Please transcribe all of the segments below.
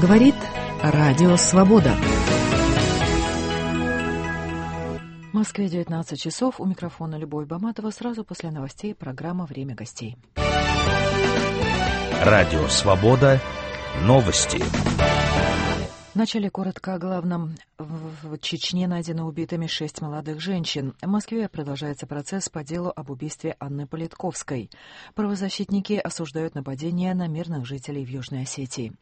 Говорит Радио Свобода. В Москве 19 часов. У микрофона Любовь Баматова. Сразу после новостей программа «Время гостей». Радио Свобода. Новости. Вначале коротко о главном. В Чечне найдено убитыми 6 молодых женщин. В Москве продолжается процесс по делу об убийстве Анны Политковской. Правозащитники осуждают нападение на мирных жителей в Южной Осетии.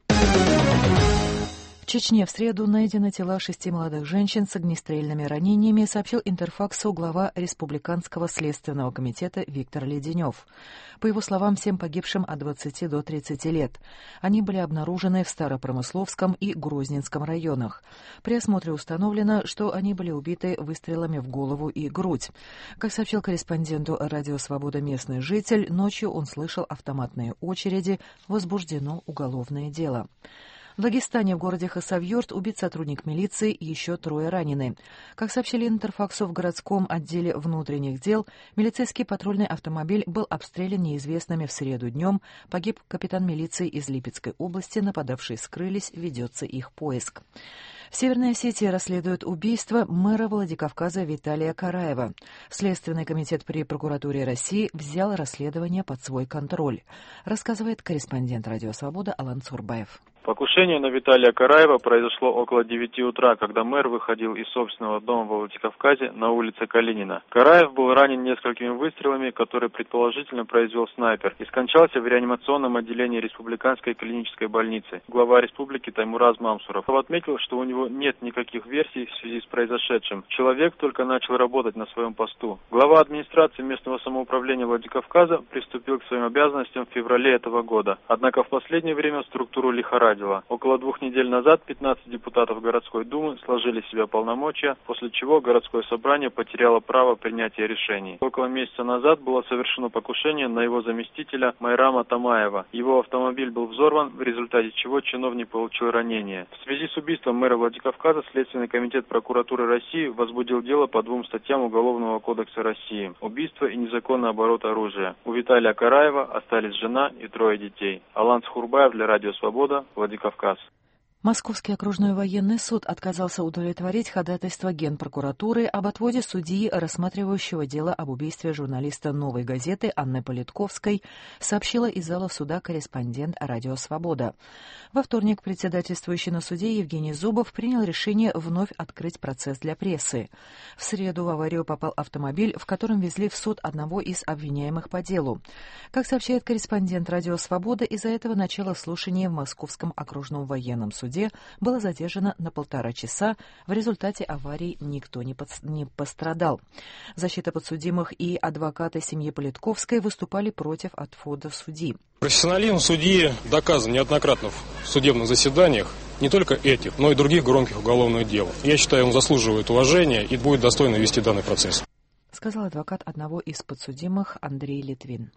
В Чечне в среду найдены тела 6 молодых женщин с огнестрельными ранениями, сообщил Интерфаксу глава Республиканского следственного комитета Виктор Леденев. По его словам, всем погибшим от 20 до 30 лет. Они были обнаружены в Старопромысловском и Грозненском районах. При осмотре установлено, что они были убиты выстрелами в голову и грудь. Как сообщил корреспонденту Радио Свобода местный житель, ночью он слышал автоматные очереди, возбуждено уголовное дело. В Дагестане в городе Хасавюрт убит сотрудник милиции и еще 3 ранены. Как сообщили Интерфаксу, в городском отделе внутренних дел, милицейский патрульный автомобиль был обстрелян неизвестными в среду днем. Погиб капитан милиции из Липецкой области, нападавшие скрылись, ведется их поиск. В Северной Осетии расследуют убийство мэра Владикавказа Виталия Караева. Следственный комитет при прокуратуре России взял расследование под свой контроль, рассказывает корреспондент Радио Свобода Алан Цурбаев. Покушение на Виталия Караева произошло около 9 утра, когда мэр выходил из собственного дома во Владикавказе на улице Калинина. Караев был ранен несколькими выстрелами, которые предположительно произвел снайпер, и скончался в реанимационном отделении Республиканской клинической больницы. Глава республики Таймураз Мамсуров отметил, что у него нет никаких версий в связи с произошедшим. Человек только начал работать на своем посту. Глава администрации местного самоуправления Владикавказа приступил к своим обязанностям в феврале этого года. Однако в последнее время структуру лихорадило. Около 2 недель назад 15 депутатов городской думы сложили в себя полномочия, после чего городское собрание потеряло право принятия решений. Около месяца назад было совершено покушение на его заместителя Майрама Тамаева. Его автомобиль был взорван, в результате чего чиновник получил ранение. В связи с убийством мэра Владикавказа Следственный комитет прокуратуры России возбудил дело по 2 статьям Уголовного кодекса России: убийство и незаконный оборот оружия. У Виталия Караева остались жена и 3 детей. Алан Цурбаев для Радио Свобода, Владикавказ. Московский окружной военный суд отказался удовлетворить ходатайство Генпрокуратуры об отводе судьи, рассматривающего дело об убийстве журналиста «Новой газеты» Анны Политковской, сообщила из зала суда корреспондент Радио Свобода. Во вторник председательствующий на суде Евгений Зубов принял решение вновь открыть процесс для прессы. В среду в аварию попал автомобиль, в котором везли в суд одного из обвиняемых по делу. Как сообщает корреспондент Радио Свобода, из-за этого начало слушания в Московском окружном военном суде было задержано на 1,5 часа. В результате аварии никто не пострадал. Защита подсудимых и адвокаты семьи Политковской выступали против отвода судьи. Профессионализм судьи доказан неоднократно в судебных заседаниях, не только этих, но и других громких уголовных дел. Я считаю, он заслуживает уважения и будет достойно вести данный процесс, сказал адвокат одного из подсудимых Андрей Литвин.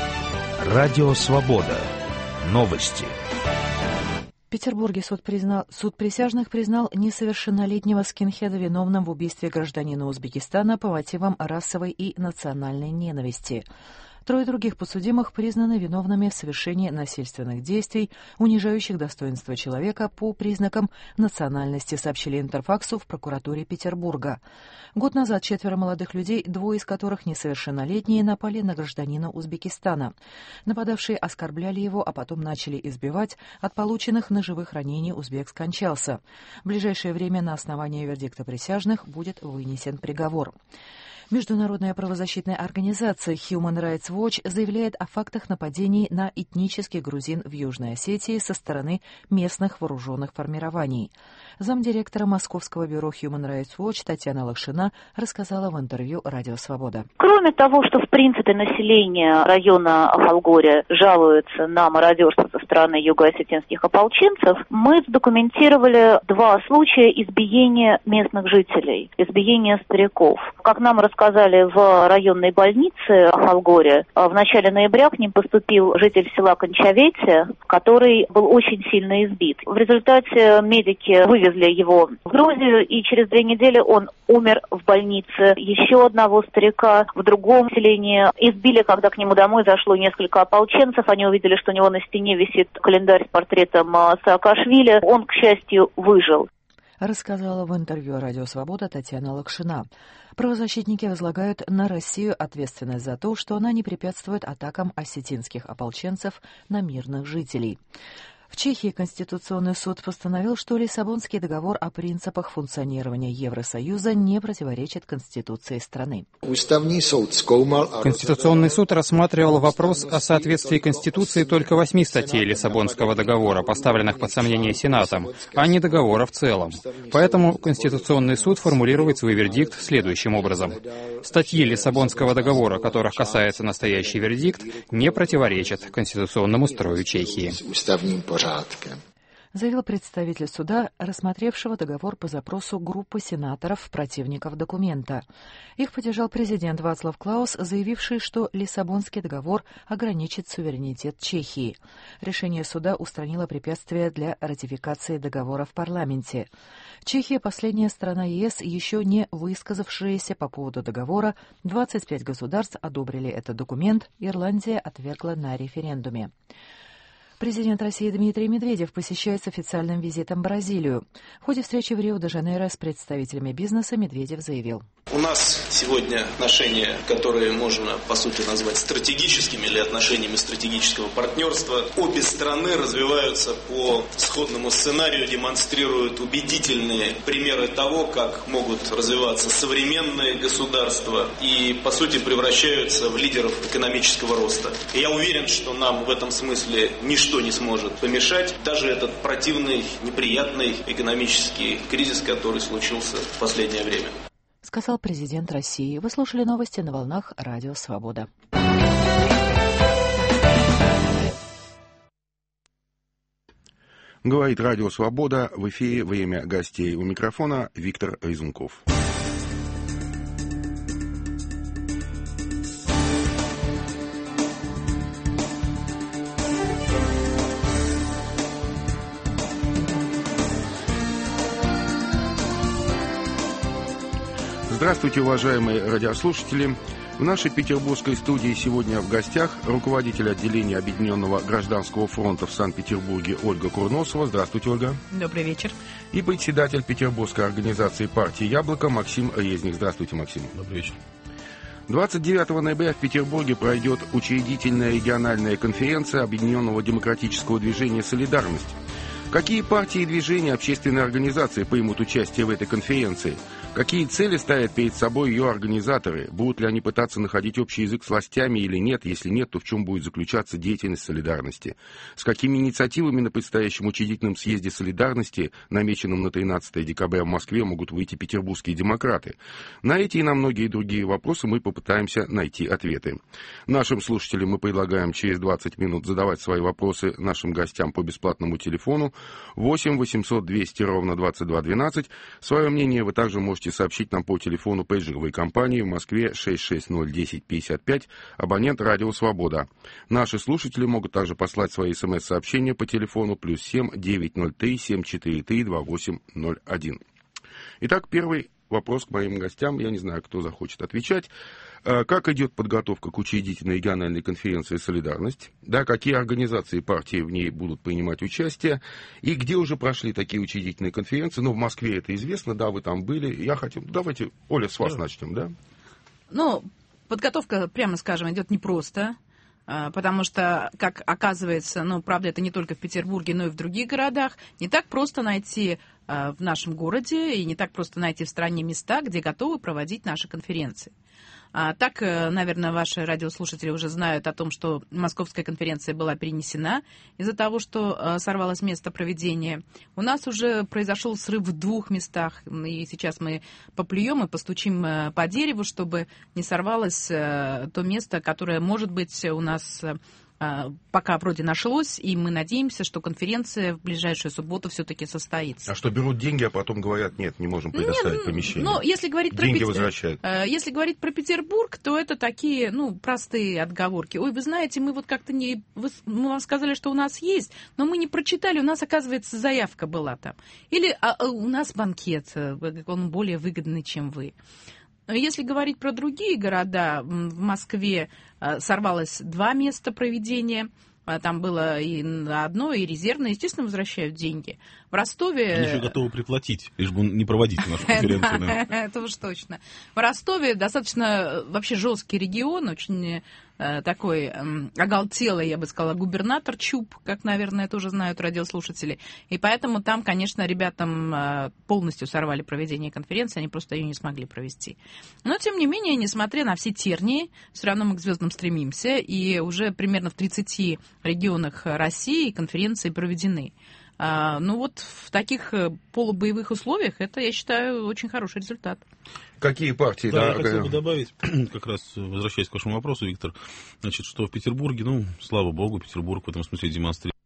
Радио Свобода. Новости. В Петербурге суд присяжных признал несовершеннолетнего скинхеда виновным в убийстве гражданина Узбекистана по мотивам расовой и национальной ненависти. 3 других подсудимых признаны виновными в совершении насильственных действий, унижающих достоинство человека по признакам национальности, сообщили Интерфаксу в прокуратуре Петербурга. Год назад 4 молодых людей, 2 из которых несовершеннолетние, напали на гражданина Узбекистана. Нападавшие оскорбляли его, а потом начали избивать. От полученных ножевых ранений узбек скончался. В ближайшее время на основании вердикта присяжных будет вынесен приговор. Международная правозащитная организация Human Rights Watch заявляет о фактах нападений на этнических грузин в Южной Осетии со стороны местных вооруженных формирований. Замдиректора Московского бюро Human Rights Watch Татьяна Лакшина рассказала в интервью Радио Свобода. Кроме того, что в принципе население района Ахалгория жалуется на мародерство со стороны юго-осетинских ополченцев, мы задокументировали 2 случая избиения местных жителей, избиения стариков. Как нам рассказали рассказали в районной больнице Ахалгоре, в начале ноября к ним поступил житель села Кончавети, который был очень сильно избит. В результате медики вывезли его в Грузию, и через 2 недели он умер в больнице. Еще одного старика в другом селении избили, когда к нему домой зашло несколько ополченцев. Они увидели, что у него на стене висит календарь с портретом Саакашвили. Он, к счастью, выжил. Рассказала в интервью «Радио Свобода» Татьяна Лакшина. Правозащитники возлагают на Россию ответственность за то, что она не препятствует атакам осетинских ополченцев на мирных жителей. В Чехии Конституционный суд постановил, что Лиссабонский договор о принципах функционирования Евросоюза не противоречит Конституции страны. Конституционный суд рассматривал вопрос о соответствии Конституции только 8 статей Лиссабонского договора, поставленных под сомнение Сенатом, а не договора в целом. Поэтому Конституционный суд формулирует свой вердикт следующим образом. Статьи Лиссабонского договора, которых касается настоящий вердикт, не противоречат конституционному строю Чехии. Заявил представитель суда, рассмотревшего договор по запросу группы сенаторов, противников документа. Их поддержал президент Вацлав Клаус, заявивший, что Лиссабонский договор ограничит суверенитет Чехии. Решение суда устранило препятствия для ратификации договора в парламенте. Чехия — последняя страна ЕС, еще не высказавшаяся по поводу договора. 25 государств одобрили этот документ, Ирландия отвергла на референдуме. Президент России Дмитрий Медведев посещает с официальным визитом Бразилию. В ходе встречи в Рио-де-Жанейро с представителями бизнеса Медведев заявил: у нас сегодня отношения, которые можно, по сути, назвать стратегическими или отношениями стратегического партнерства. Обе страны развиваются по сходному сценарию, демонстрируют убедительные примеры того, как могут развиваться современные государства и, по сути, превращаются в лидеров экономического роста. И я уверен, что нам в этом смысле ничто не сможет помешать, даже этот противный, неприятный экономический кризис, который случился в последнее время. Сказал президент России. Вы слушали новости на волнах Радио Свобода. Говорит Радио Свобода. В эфире время гостей. У микрофона Виктор Резунков. Здравствуйте, уважаемые радиослушатели. В нашей петербургской студии сегодня в гостях руководитель отделения Объединенного гражданского фронта в Санкт-Петербурге Ольга Курносова. Здравствуйте, Ольга. Добрый вечер. И председатель Петербургской организации партии «Яблоко» Максим Резник. Здравствуйте, Максим. Добрый вечер. 29 ноября в Петербурге пройдет учредительная региональная конференция Объединенного демократического движения «Солидарность». Какие партии и движения, общественные организации примут участие в этой конференции? Какие цели ставят перед собой ее организаторы? Будут ли они пытаться находить общий язык с властями или нет? Если нет, то в чем будет заключаться деятельность солидарности? С какими инициативами на предстоящем учредительном съезде солидарности, намеченном на 13 декабря в Москве, могут выйти петербургские демократы? На эти и на многие другие вопросы мы попытаемся найти ответы. Нашим слушателям мы предлагаем через 20 минут задавать свои вопросы нашим гостям по бесплатному телефону 8 800 200 ровно 2212. Свое мнение вы также можете сообщить нам по телефону пейджеровой компании в Москве 6601055, абонент «Радио Свобода». Наши слушатели могут также послать свои смс-сообщения по телефону +7 903 743 2801. Итак, первый вопрос к моим гостям. Я не знаю, кто захочет отвечать. Как идет подготовка к учредительной региональной конференции «Солидарность»? Да, какие организации и партии в ней будут принимать участие? И где уже прошли такие учредительные конференции? Ну, в Москве это известно, да, вы там были. Я хотел... Давайте, Оля, с вас начнем, да? Ну, подготовка, прямо скажем, идет непросто. Потому что, как оказывается, ну, правда, это не только в Петербурге, но и в других городах, не так просто найти в нашем городе и не так просто найти в стране места, где готовы проводить наши конференции. Так, наверное, ваши радиослушатели уже знают о том, что Московская конференция была перенесена из-за того, что сорвалось место проведения. У нас уже произошел срыв в 2 местах, и сейчас мы поплюем и постучим по дереву, чтобы не сорвалось то место, которое, может быть, у нас пока вроде нашлось, и мы надеемся, что конференция в ближайшую субботу все-таки состоится. А что, берут деньги, а потом говорят, нет, не можем предоставить помещение? Но если говорить деньги возвращают. Если говорить про Петербург, то это такие, простые отговорки. Ой, вы знаете, мы вот как-то мы вам сказали, что у нас есть, но мы не прочитали, у нас, оказывается, заявка была там. Или у нас банкет, он более выгодный, чем вы. Если говорить про другие города, в Москве сорвалось 2 места проведения. Там было и одно, и резервное. Естественно, возвращают деньги. В Ростове... Они еще готовы приплатить, лишь бы не проводить нашу конференцию. Это уж точно. В Ростове достаточно вообще жесткий регион, очень такой оголтелый, я бы сказала, губернатор Чуб, как, наверное, тоже знают радиослушатели. И поэтому там, конечно, ребятам полностью сорвали проведение конференции, они просто ее не смогли провести. Но, тем не менее, несмотря на все тернии, все равно мы к звездам стремимся, и уже примерно в 30 регионах России конференции проведены. В таких полубоевых условиях это, я считаю, очень хороший результат. Какие партии? Да, я хотел бы добавить, как раз возвращаясь к вашему вопросу, Виктор, что в Петербурге, слава богу, Петербург в этом смысле демонстрирует,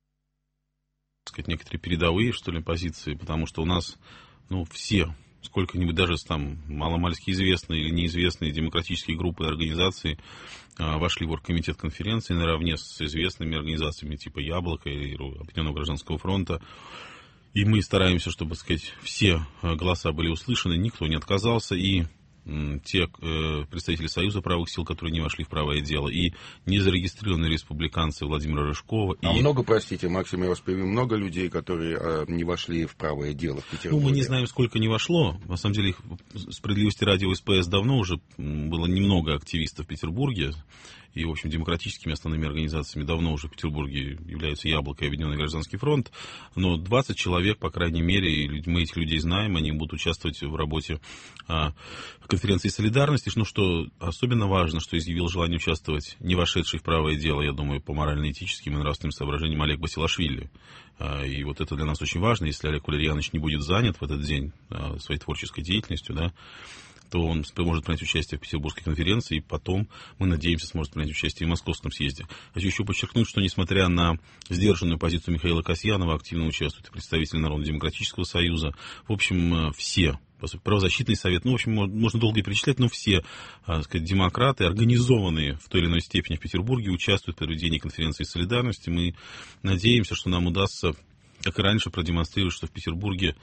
некоторые передовые, позиции, потому что у нас, все, сколько-нибудь даже там маломальски известные или неизвестные демократические группы и организации вошли в оргкомитет конференции наравне с известными организациями типа «Яблоко» или Объединенного гражданского фронта. И мы стараемся, чтобы, все голоса были услышаны, никто не отказался, и те представители Союза правых сил, которые не вошли в правое дело, и незарегистрированные республиканцы Владимира Рыжкова. Много, простите, Максим, я вас перебью, много людей, которые не вошли в правое дело в Петербурге? Мы не знаем, сколько не вошло. На самом деле, справедливости ради, у СПС давно уже было немного активистов в Петербурге. И, в общем, демократическими основными организациями давно уже в Петербурге являются «Яблоко» и Объединенный гражданский фронт. Но 20 человек, по крайней мере, и мы этих людей знаем, они будут участвовать в работе конференции «Солидарности». Что особенно важно, что изъявил желание участвовать не вошедший в правое дело, я думаю, по морально-этическим и нравственным соображениям Олег Басилашвили. И вот это для нас очень важно. Если Олег Валерьянович не будет занят в этот день своей творческой деятельностью, то он может принять участие в Петербургской конференции, и потом, мы надеемся, сможет принять участие и в Московском съезде. Хочу еще подчеркнуть, что несмотря на сдержанную позицию Михаила Касьянова, активно участвуют и представители Народно-демократического союза. В общем, все, правозащитный совет, в общем, можно долго и перечислять, но все, демократы, организованные в той или иной степени в Петербурге, участвуют в проведении конференции «Солидарности». Мы надеемся, что нам удастся, как и раньше, продемонстрировать, что в Петербурге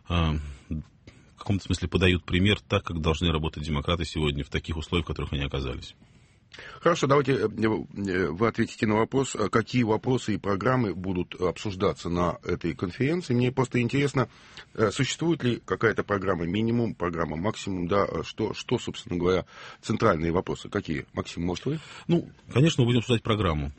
в каком-то смысле подают пример так, как должны работать демократы сегодня в таких условиях, в которых они оказались. Хорошо, давайте вы ответите на вопрос, какие вопросы и программы будут обсуждаться на этой конференции. Мне просто интересно, существует ли какая-то программа минимум, программа максимум, что, собственно говоря, центральные вопросы. Какие? Максим, может, вы? Конечно, мы будем обсуждать программу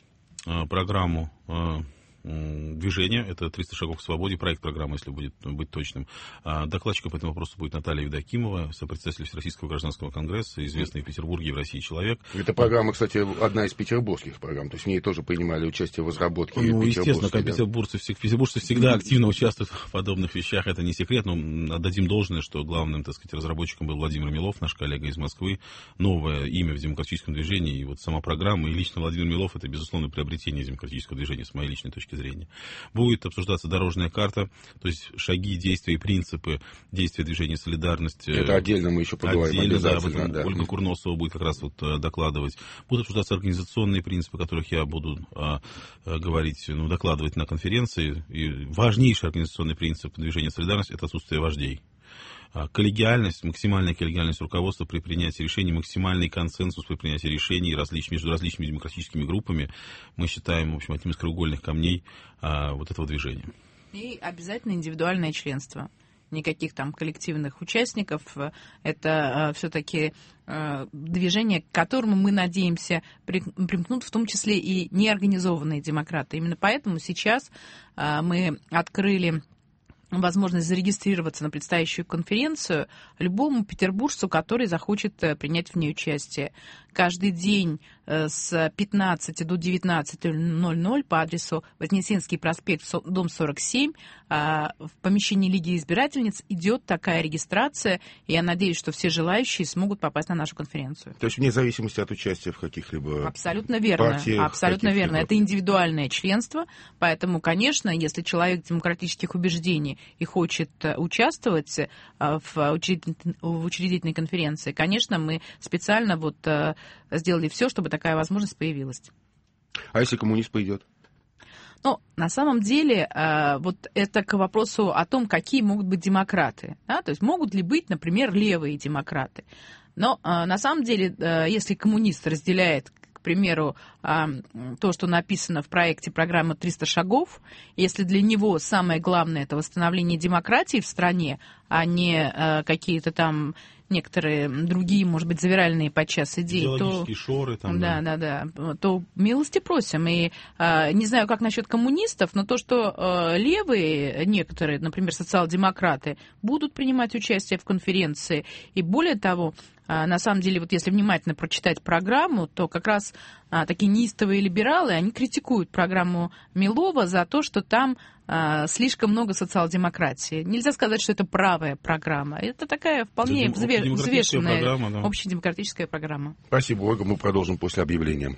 движения, это 300 шагов к свободе, проект программы, если быть точным. Докладчиком по этому вопросу будет Наталья Евдокимова, сопредседатель Всероссийского гражданского конгресса, известный в Петербурге и в России человек. Эта программа, кстати, одна из петербургских программ, то есть в ней тоже принимали участие в разработке. Естественно, петербуржцы всегда активно участвуют в подобных вещах, это не секрет, но отдадим должное, что главным, разработчиком был Владимир Милов, наш коллега из Москвы, новое имя в демократическом движении, и вот сама программа, и лично Владимир Милов, это, безусловно, приобретение демократического движения, с моей личной точки зрения. Будет обсуждаться дорожная карта, то есть шаги, действия и принципы действия движения «Солидарность». Это отдельно мы еще поговорим. Отдельно, Ольга Курносова будет как раз докладывать. Будут обсуждаться организационные принципы, о которых я буду говорить, докладывать на конференции. И важнейший организационный принцип движения «Солидарность» — это отсутствие вождей. Коллегиальность, максимальная коллегиальность руководства при принятии решений, максимальный консенсус при принятии решений между различными демократическими группами мы считаем, в общем, одним из краеугольных камней этого движения. И обязательно индивидуальное членство. Никаких там коллективных участников. Это все-таки движение, к которому мы надеемся примкнут в том числе и неорганизованные демократы. Именно поэтому сейчас мы открыли возможность зарегистрироваться на предстоящую конференцию любому петербуржцу, который захочет принять в ней участие. Каждый день с 15 до 19:00 по адресу Вознесенский проспект, дом 47. В помещении Лиги избирательниц идет такая регистрация, и я надеюсь, что все желающие смогут попасть на нашу конференцию. То есть вне зависимости от участия в каких-либо Абсолютно верно. партиях? Абсолютно верно. Это индивидуальное членство, поэтому, конечно, если человек демократических убеждений и хочет участвовать в учредительной конференции, конечно, мы специально сделали все, чтобы такая возможность появилась. А если коммунист пойдет? Ну, на самом деле, это к вопросу о том, какие могут быть демократы. Да? То есть могут ли быть, например, левые демократы. Но на самом деле, если коммунист разделяет, к примеру, то, что написано в проекте программы «300 шагов», если для него самое главное – это восстановление демократии в стране, а не какие-то там некоторые другие, может быть, завиральные подчас идеи, идеологические шоры там. Да, то милости просим. И не знаю, как насчет коммунистов, но то, что левые, некоторые, например, социал-демократы, будут принимать участие в конференции. И более того, на самом деле, если внимательно прочитать программу, то как раз такие неистовые либералы, они критикуют программу Милова за то, что там слишком много социал-демократии. Нельзя сказать, что это правая программа. Это такая вполне взвешенная общедемократическая программа. Спасибо, Ольга. Мы продолжим после объявления.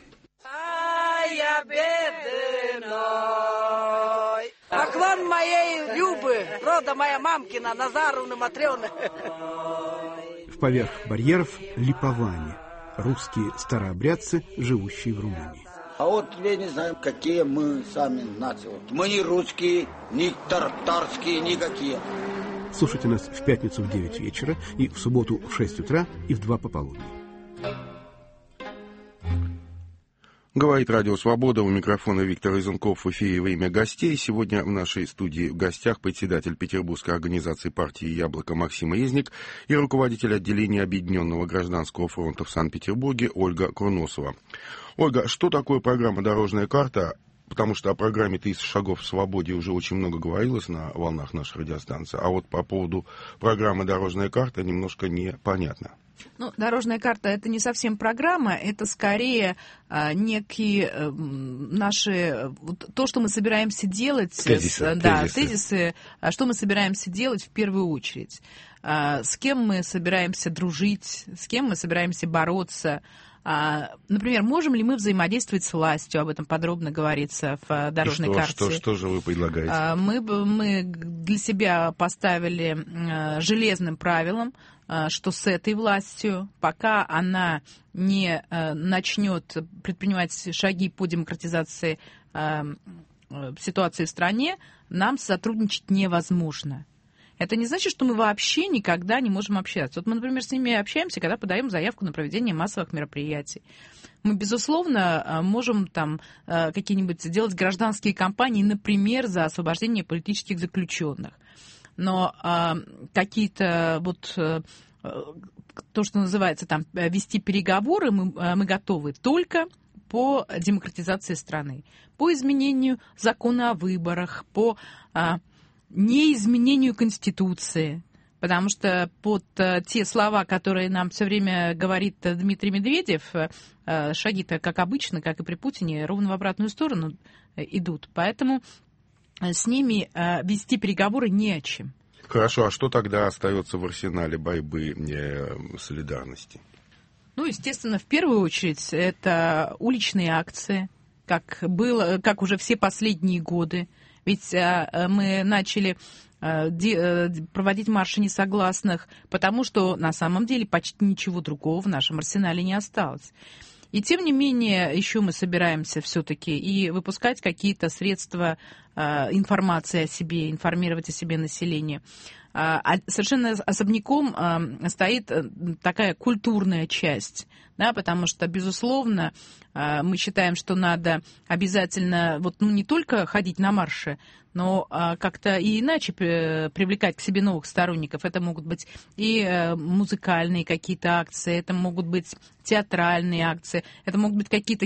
Поклон моей Любы, рода моя мамкина, Назаровна Матрёна. Поверх барьеров липоване, русские старообрядцы, живущие в Румынии. А вот я не знаю, какие мы сами нации. Мы не русские, не татарские, никакие. Слушайте нас в пятницу в 9 вечера, и в субботу в 6 утра, и в 2 пополудни. Говорит Радио Свобода, у микрофона Виктор Изенков, в эфире «Время гостей». Сегодня в нашей студии в гостях председатель Петербургской организации партии «Яблоко» Максим Резник и руководитель отделения Объединенного гражданского фронта в Санкт-Петербурге Ольга Курносова. Ольга, что такое программа «Дорожная карта»? Потому что о программе «300 шагов в свободе» уже очень много говорилось на волнах нашей радиостанции, а вот по поводу программы «Дорожная карта» немножко непонятно. Ну, дорожная карта – это не совсем программа, это скорее некие наши, то, что мы собираемся делать, тезисы, что мы собираемся делать в первую очередь, с кем мы собираемся дружить, с кем мы собираемся бороться. Например, можем ли мы взаимодействовать с властью, об этом подробно говорится в дорожной карте. Что же вы предлагаете? Мы для себя поставили железным правилом, что с этой властью, пока она не начнет предпринимать шаги по демократизации ситуации в стране, нам сотрудничать невозможно. Это не значит, что мы вообще никогда не можем общаться. Вот мы, например, с ними общаемся, когда подаем заявку на проведение массовых мероприятий. Мы, безусловно, можем там какие-нибудь делать гражданские кампании, например, за освобождение политических заключенных. Но какие-то то, что называется там вести переговоры, мы готовы только по демократизации страны, по изменению закона о выборах, по неизменению Конституции. Потому что под те слова, которые нам все время говорит Дмитрий Медведев, шаги-то, как обычно, как и при Путине, ровно в обратную сторону идут. Поэтому с ними вести переговоры не о чем. Хорошо, а что тогда остается в арсенале борьбы солидарности? Ну, естественно, в первую очередь, это уличные акции, как уже все последние годы. Ведь мы начали проводить марши несогласных, потому что на самом деле почти ничего другого в нашем арсенале не осталось. И тем не менее, еще мы собираемся все-таки и выпускать какие-то средства информации о себе, информировать о себе население. Совершенно особняком стоит такая культурная часть, да, потому что, безусловно, мы считаем, что надо обязательно не только ходить на марши, но как-то и иначе привлекать к себе новых сторонников. Это могут быть и музыкальные какие-то акции, это могут быть театральные акции, это могут быть какие-то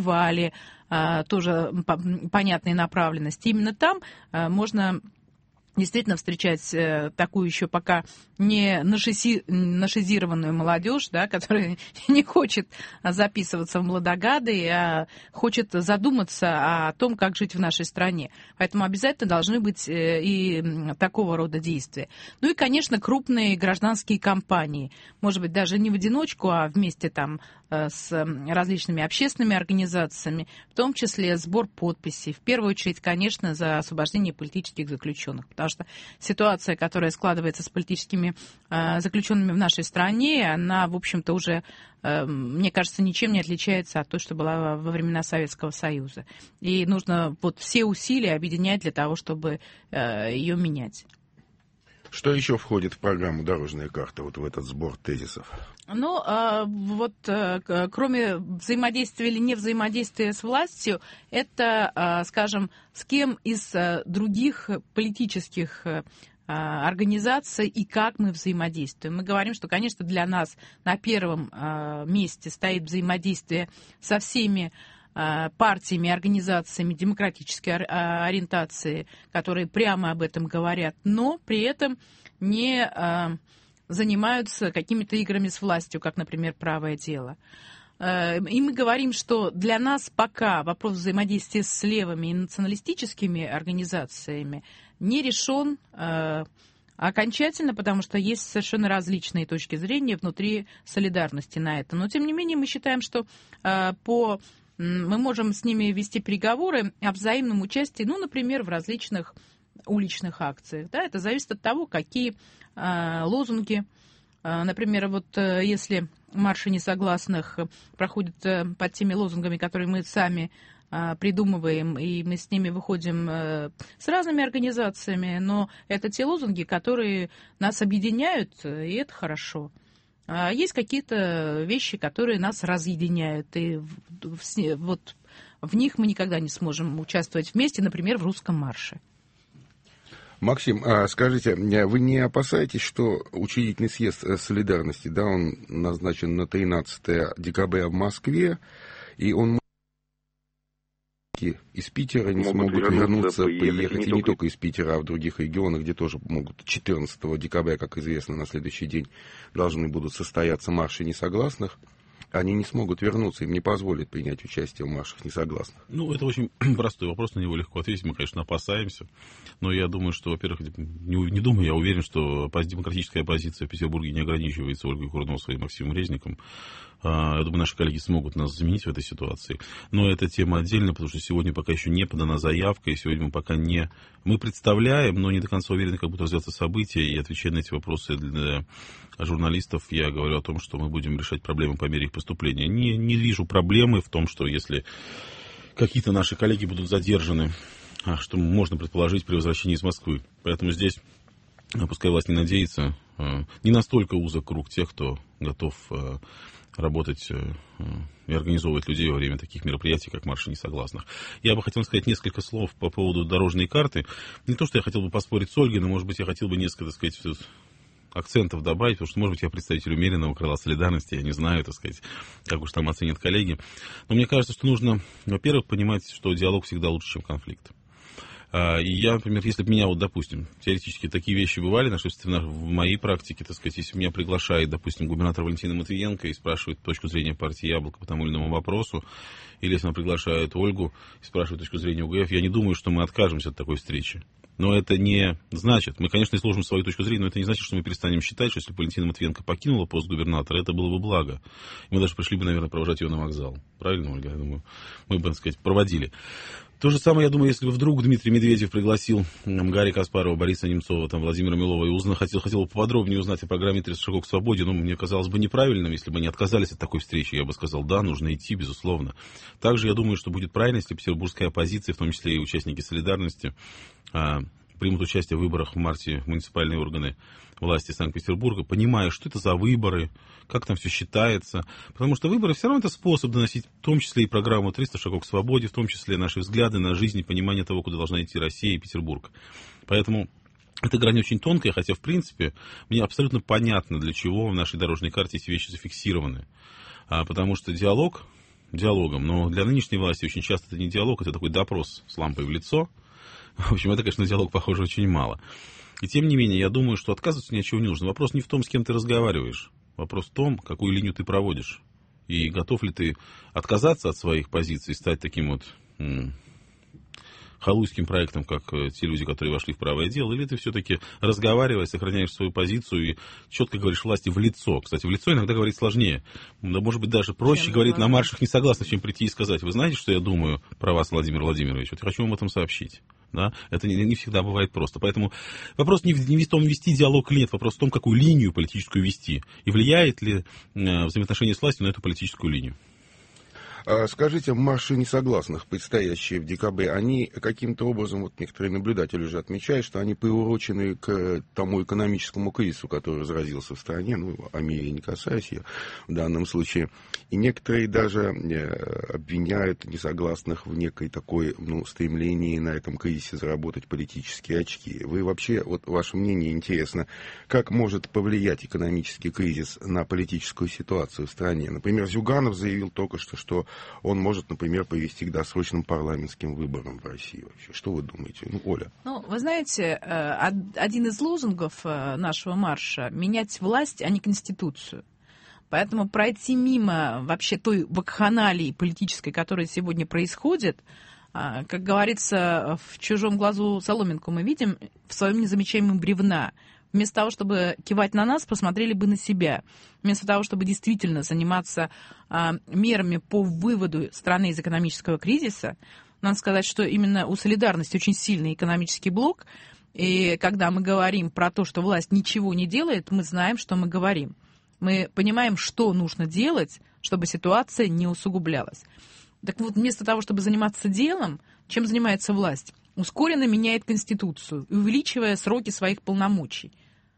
кинофестивали, тоже понятной направленности. Именно там можно действительно встречать такую еще пока не нашизированную молодежь, да, которая не хочет записываться в младогады, а хочет задуматься о том, как жить в нашей стране. Поэтому обязательно должны быть и такого рода действия. Ну и, конечно, крупные гражданские кампании. Может быть, даже не в одиночку, а вместе там с различными общественными организациями, в том числе сбор подписей. В первую очередь, конечно, за освобождение политических заключенных. Потому что ситуация, которая складывается с политическими заключенными в нашей стране, она, в общем-то, уже, мне кажется, ничем не отличается от той, что была во времена Советского Союза. И нужно вот все усилия объединять для того, чтобы ее менять. Что еще входит в программу «Дорожная карта», вот в этот сбор тезисов? Ну, вот кроме взаимодействия или не взаимодействия с властью, это, скажем, с кем из других политических организаций и как мы взаимодействуем. Мы говорим, что, конечно, для нас на первом месте стоит взаимодействие со всеми партиями, организациями демократической ориентации, которые прямо об этом говорят, но при этом не занимаются какими-то играми с властью, как, например, «Правое дело». И мы говорим, что для нас пока вопрос взаимодействия с левыми и националистическими организациями не решен окончательно, потому что есть совершенно различные точки зрения внутри солидарности на это. Но, тем не менее, мы считаем, что мы можем с ними вести переговоры о взаимном участии, ну, например, в различных уличных акциях. Да, это зависит от того, какие лозунги. Например, вот если марши несогласных проходят под теми лозунгами, которые мы сами придумываем, и мы с ними выходим с разными организациями, но это те лозунги, которые нас объединяют, и это хорошо. А есть какие-то вещи, которые нас разъединяют, и вот в них мы никогда не сможем участвовать вместе, например, в русском марше. Максим, скажите, вы не опасаетесь, что учредительный съезд солидарности, да, он назначен на 13 декабря в Москве, и он из Питера не смогут вернуться, поехать, и не только из Питера, а в других регионах, где тоже могут 14 декабря, как известно, на следующий день должны будут состояться марши несогласных, они не смогут вернуться, им не позволят принять участие в маршах несогласных? Ну, это очень простой вопрос, на него легко ответить. Мы, конечно, опасаемся. Но я думаю, что, во-первых, не думаю, я уверен, что демократическая оппозиция в Петербурге не ограничивается Ольгой Курносовой и Максимом Резником. Я думаю, наши коллеги смогут нас заменить в этой ситуации. Но эта тема отдельно, потому что сегодня пока еще не подана заявка, и сегодня мы пока не... Мы представляем, но не до конца уверены, как будут развиваться события, и отвечая на эти вопросы для журналистов, я говорю о том, что мы будем решать проблемы по мере их поступления. Не вижу проблемы в том, что если какие-то наши коллеги будут задержаны, что можно предположить при возвращении из Москвы. Поэтому здесь, пускай власть не надеется, не настолько узок круг тех, кто готов работать и организовывать людей во время таких мероприятий, как марши несогласных. Я бы хотел сказать несколько слов по поводу дорожной карты. Не то, что я хотел бы поспорить с Ольгой, но, может быть, я хотел бы несколько, так сказать, акцентов добавить, потому что, может быть, я представитель умеренного крыла солидарности, я не знаю, так сказать, как уж там оценят коллеги. Но мне кажется, что нужно, во-первых, понимать, что диалог всегда лучше, чем конфликт. И я, например, если бы меня, вот, допустим, теоретически такие вещи бывали в моей практике, так сказать, если меня приглашает, допустим, губернатор Валентина Матвиенко и спрашивает точку зрения партии «Яблоко» по тому или иному вопросу, или если она приглашает Ольгу и спрашивает точку зрения УГФ, я не думаю, что мы откажемся от такой встречи. Но это не значит, мы, конечно, изложим свою точку зрения, но это не значит, что мы перестанем считать, что если бы Валентина Матвиенко покинула пост губернатора, это было бы благо. Мы даже пришли бы, наверное, провожать ее на вокзал. Правильно, Ольга? Я думаю, мы бы, так сказать, проводили. То же самое, я думаю, если бы вдруг Дмитрий Медведев пригласил Гарри Каспарова, Бориса Немцова, Владимира Милова и хотел бы поподробнее узнать о программе «30 шагов к свободе», мне казалось бы неправильным, если бы они отказались от такой встречи. Я бы сказал, да, нужно идти, безусловно. Также я думаю, что будет правильно, если петербургская оппозиция, в том числе и участники солидарности, примут участие в выборах в марте в муниципальные органы власти Санкт-Петербурга, понимая, что это за выборы, как там все считается. Потому что выборы все равно это способ доносить, в том числе и программу «300 шагов к свободе», в том числе наши взгляды на жизнь и понимание того, куда должна идти Россия и Петербург. Поэтому эта грань очень тонкая, хотя, в принципе, мне абсолютно понятно, для чего в нашей дорожной карте эти вещи зафиксированы. Потому что диалогом, но для нынешней власти очень часто это не диалог, это такой допрос с лампой в лицо, В общем, это, конечно, на диалог похоже очень мало. И тем не менее, я думаю, что отказываться ни от чего не нужно. Вопрос не в том, с кем ты разговариваешь. Вопрос в том, какую линию ты проводишь. И готов ли ты отказаться от своих позиций, стать таким вот халуйским проектом, как те люди, которые вошли в правое дело, или ты все-таки, разговаривая, сохраняешь свою позицию и четко говоришь власти в лицо. Кстати, в лицо иногда говорить сложнее. Да, может быть, даже проще говорить на маршах несогласных, чем прийти и сказать: вы знаете, что я думаю про вас, Владимир Владимирович? Вот я хочу вам об этом сообщить. Да? Это не всегда бывает просто. Поэтому вопрос не в том, вести диалог или нет, вопрос в том, какую линию политическую вести. И влияет ли взаимоотношения с властью на эту политическую линию. Скажите, марши несогласных, предстоящие в декабре, они каким-то образом, вот некоторые наблюдатели уже отмечают, что они приурочены к тому экономическому кризису, который разразился в стране, о мире не касаясь я в данном случае. И некоторые даже обвиняют несогласных в некой такой, стремлении на этом кризисе заработать политические очки. Вы вообще, вот ваше мнение интересно, как может повлиять экономический кризис на политическую ситуацию в стране? Например, Зюганов заявил только что он может, например, привести к досрочным парламентским выборам в России вообще. Что вы думаете? Оля. Вы знаете, один из лозунгов нашего марша — менять власть, а не Конституцию. Поэтому пройти мимо вообще той вакханалии политической, которая сегодня происходит, как говорится, в чужом глазу соломинку мы видим, в своем не замечаем бревна. Вместо того, чтобы кивать на нас, посмотрели бы на себя. Вместо того, чтобы действительно заниматься мерами по выводу страны из экономического кризиса, надо сказать, что именно у «Солидарности» очень сильный экономический блок. И когда мы говорим про то, что власть ничего не делает, мы знаем, что мы говорим. Мы понимаем, что нужно делать, чтобы ситуация не усугублялась. Так вот, вместо того, чтобы заниматься делом, чем занимается власть? Ускоренно меняет Конституцию, увеличивая сроки своих полномочий.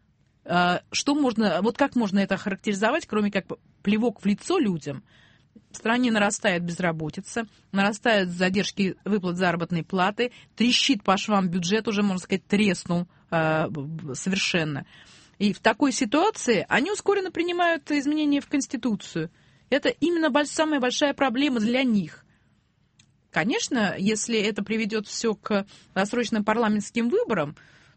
Что можно, как можно это охарактеризовать, кроме как плевок в лицо людям? В стране нарастает безработица, нарастают задержки выплат заработной платы, трещит по швам бюджет, уже, можно сказать, треснул совершенно. И в такой ситуации они ускоренно принимают изменения в Конституцию. Это именно самая большая проблема для них. Конечно, если это приведет все к досрочным парламентским выборам,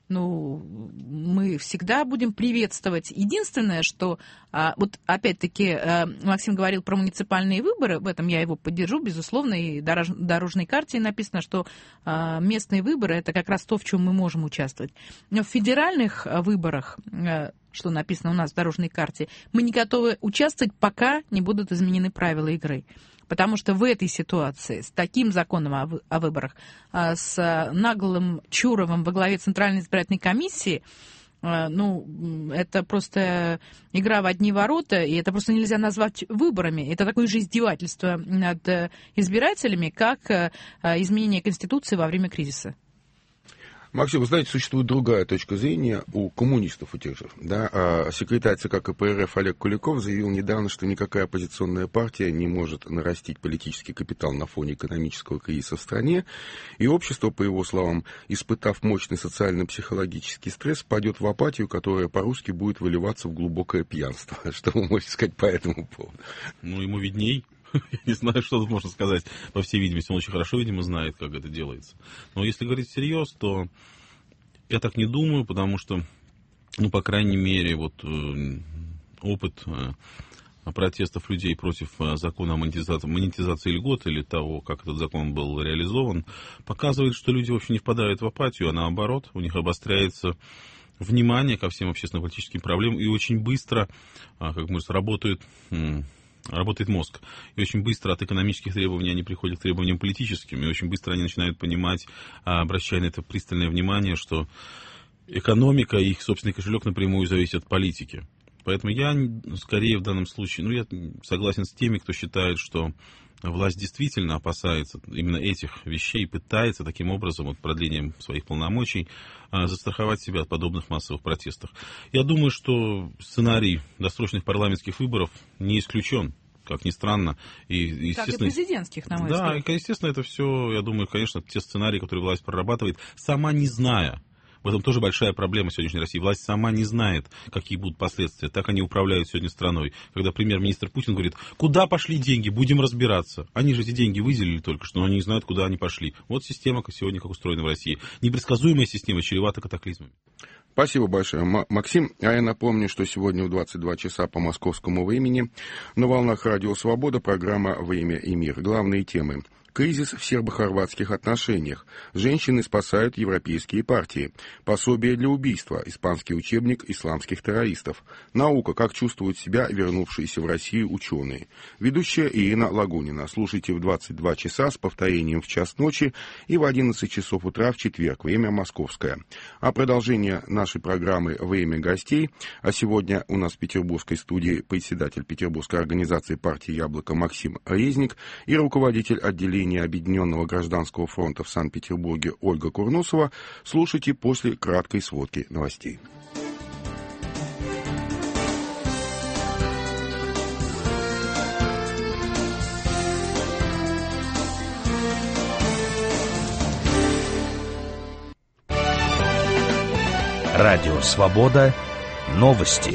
мы всегда будем приветствовать. Единственное, что, опять-таки, Максим говорил про муниципальные выборы, в этом я его поддержу, безусловно, и в дорожной карте написано, что местные выборы — это как раз то, в чем мы можем участвовать. Но в федеральных выборах, что написано у нас в дорожной карте, мы не готовы участвовать, пока не будут изменены правила игры. Потому что в этой ситуации, с таким законом о выборах, с наглым Чуровым во главе Центральной избирательной комиссии, это просто игра в одни ворота, и это просто нельзя назвать выборами. Это такое же издевательство над избирателями, как изменение Конституции во время кризиса. Максим, вы знаете, существует другая точка зрения у коммунистов, у тех же. Да? Секретарь ЦК КПРФ Олег Куликов заявил недавно, что никакая оппозиционная партия не может нарастить политический капитал на фоне экономического кризиса в стране, и общество, по его словам, испытав мощный социально-психологический стресс, падет в апатию, которая по-русски будет выливаться в глубокое пьянство. Что вы можете сказать по этому поводу? Ему видней. Я не знаю, что тут можно сказать. По всей видимости, он очень хорошо, видимо, знает, как это делается. Но если говорить всерьез, то я так не думаю, потому что, по крайней мере, опыт протестов людей против закона о монетизации льгот или того, как этот закон был реализован, показывает, что люди вообще не впадают в апатию, а наоборот, у них обостряется внимание ко всем общественно-политическим проблемам, и очень быстро, работает мозг. И очень быстро от экономических требований они приходят к требованиям политическим. И очень быстро они начинают понимать, обращая на это пристальное внимание, что экономика и их собственный кошелек напрямую зависит от политики. Поэтому я скорее в данном случае, я согласен с теми, кто считает, что власть действительно опасается именно этих вещей и пытается таким образом, продлением своих полномочий, застраховать себя от подобных массовых протестов. Я думаю, что сценарий досрочных парламентских выборов не исключен, как ни странно. И, как и президентских, на мой взгляд. Да, и, естественно, это все, я думаю, конечно, те сценарии, которые власть прорабатывает, сама не зная, В этом тоже большая проблема сегодняшней России. Власть сама не знает, какие будут последствия. Так они управляют сегодня страной. Когда премьер-министр Путин говорит, куда пошли деньги, будем разбираться. Они же эти деньги выделили только что, но они не знают, куда они пошли. Вот система сегодня как устроена в России. Непредсказуемая система, чревата катаклизмами. Спасибо большое, Максим. А я напомню, что сегодня в 22 часа по московскому времени на волнах Радио Свобода программа «Время и мир». Главные темы. Кризис в сербо-хорватских отношениях. Женщины спасают европейские партии. Пособие для убийства. Испанский учебник исламских террористов. Наука. Как чувствуют себя вернувшиеся в Россию ученые. Ведущая Ирина Лагунина. Слушайте в 22 часа с повторением в час ночи и в 11 часов утра в четверг. Время московское. А продолжение нашей программы «Время гостей». А сегодня у нас в петербургской студии председатель Петербургской организации партии «Яблоко» Максим Резник и руководитель отделения Объединенного гражданского фронта в Санкт-Петербурге Ольга Курносова. Слушайте после краткой сводки новостей. Радио «Свобода». Новости.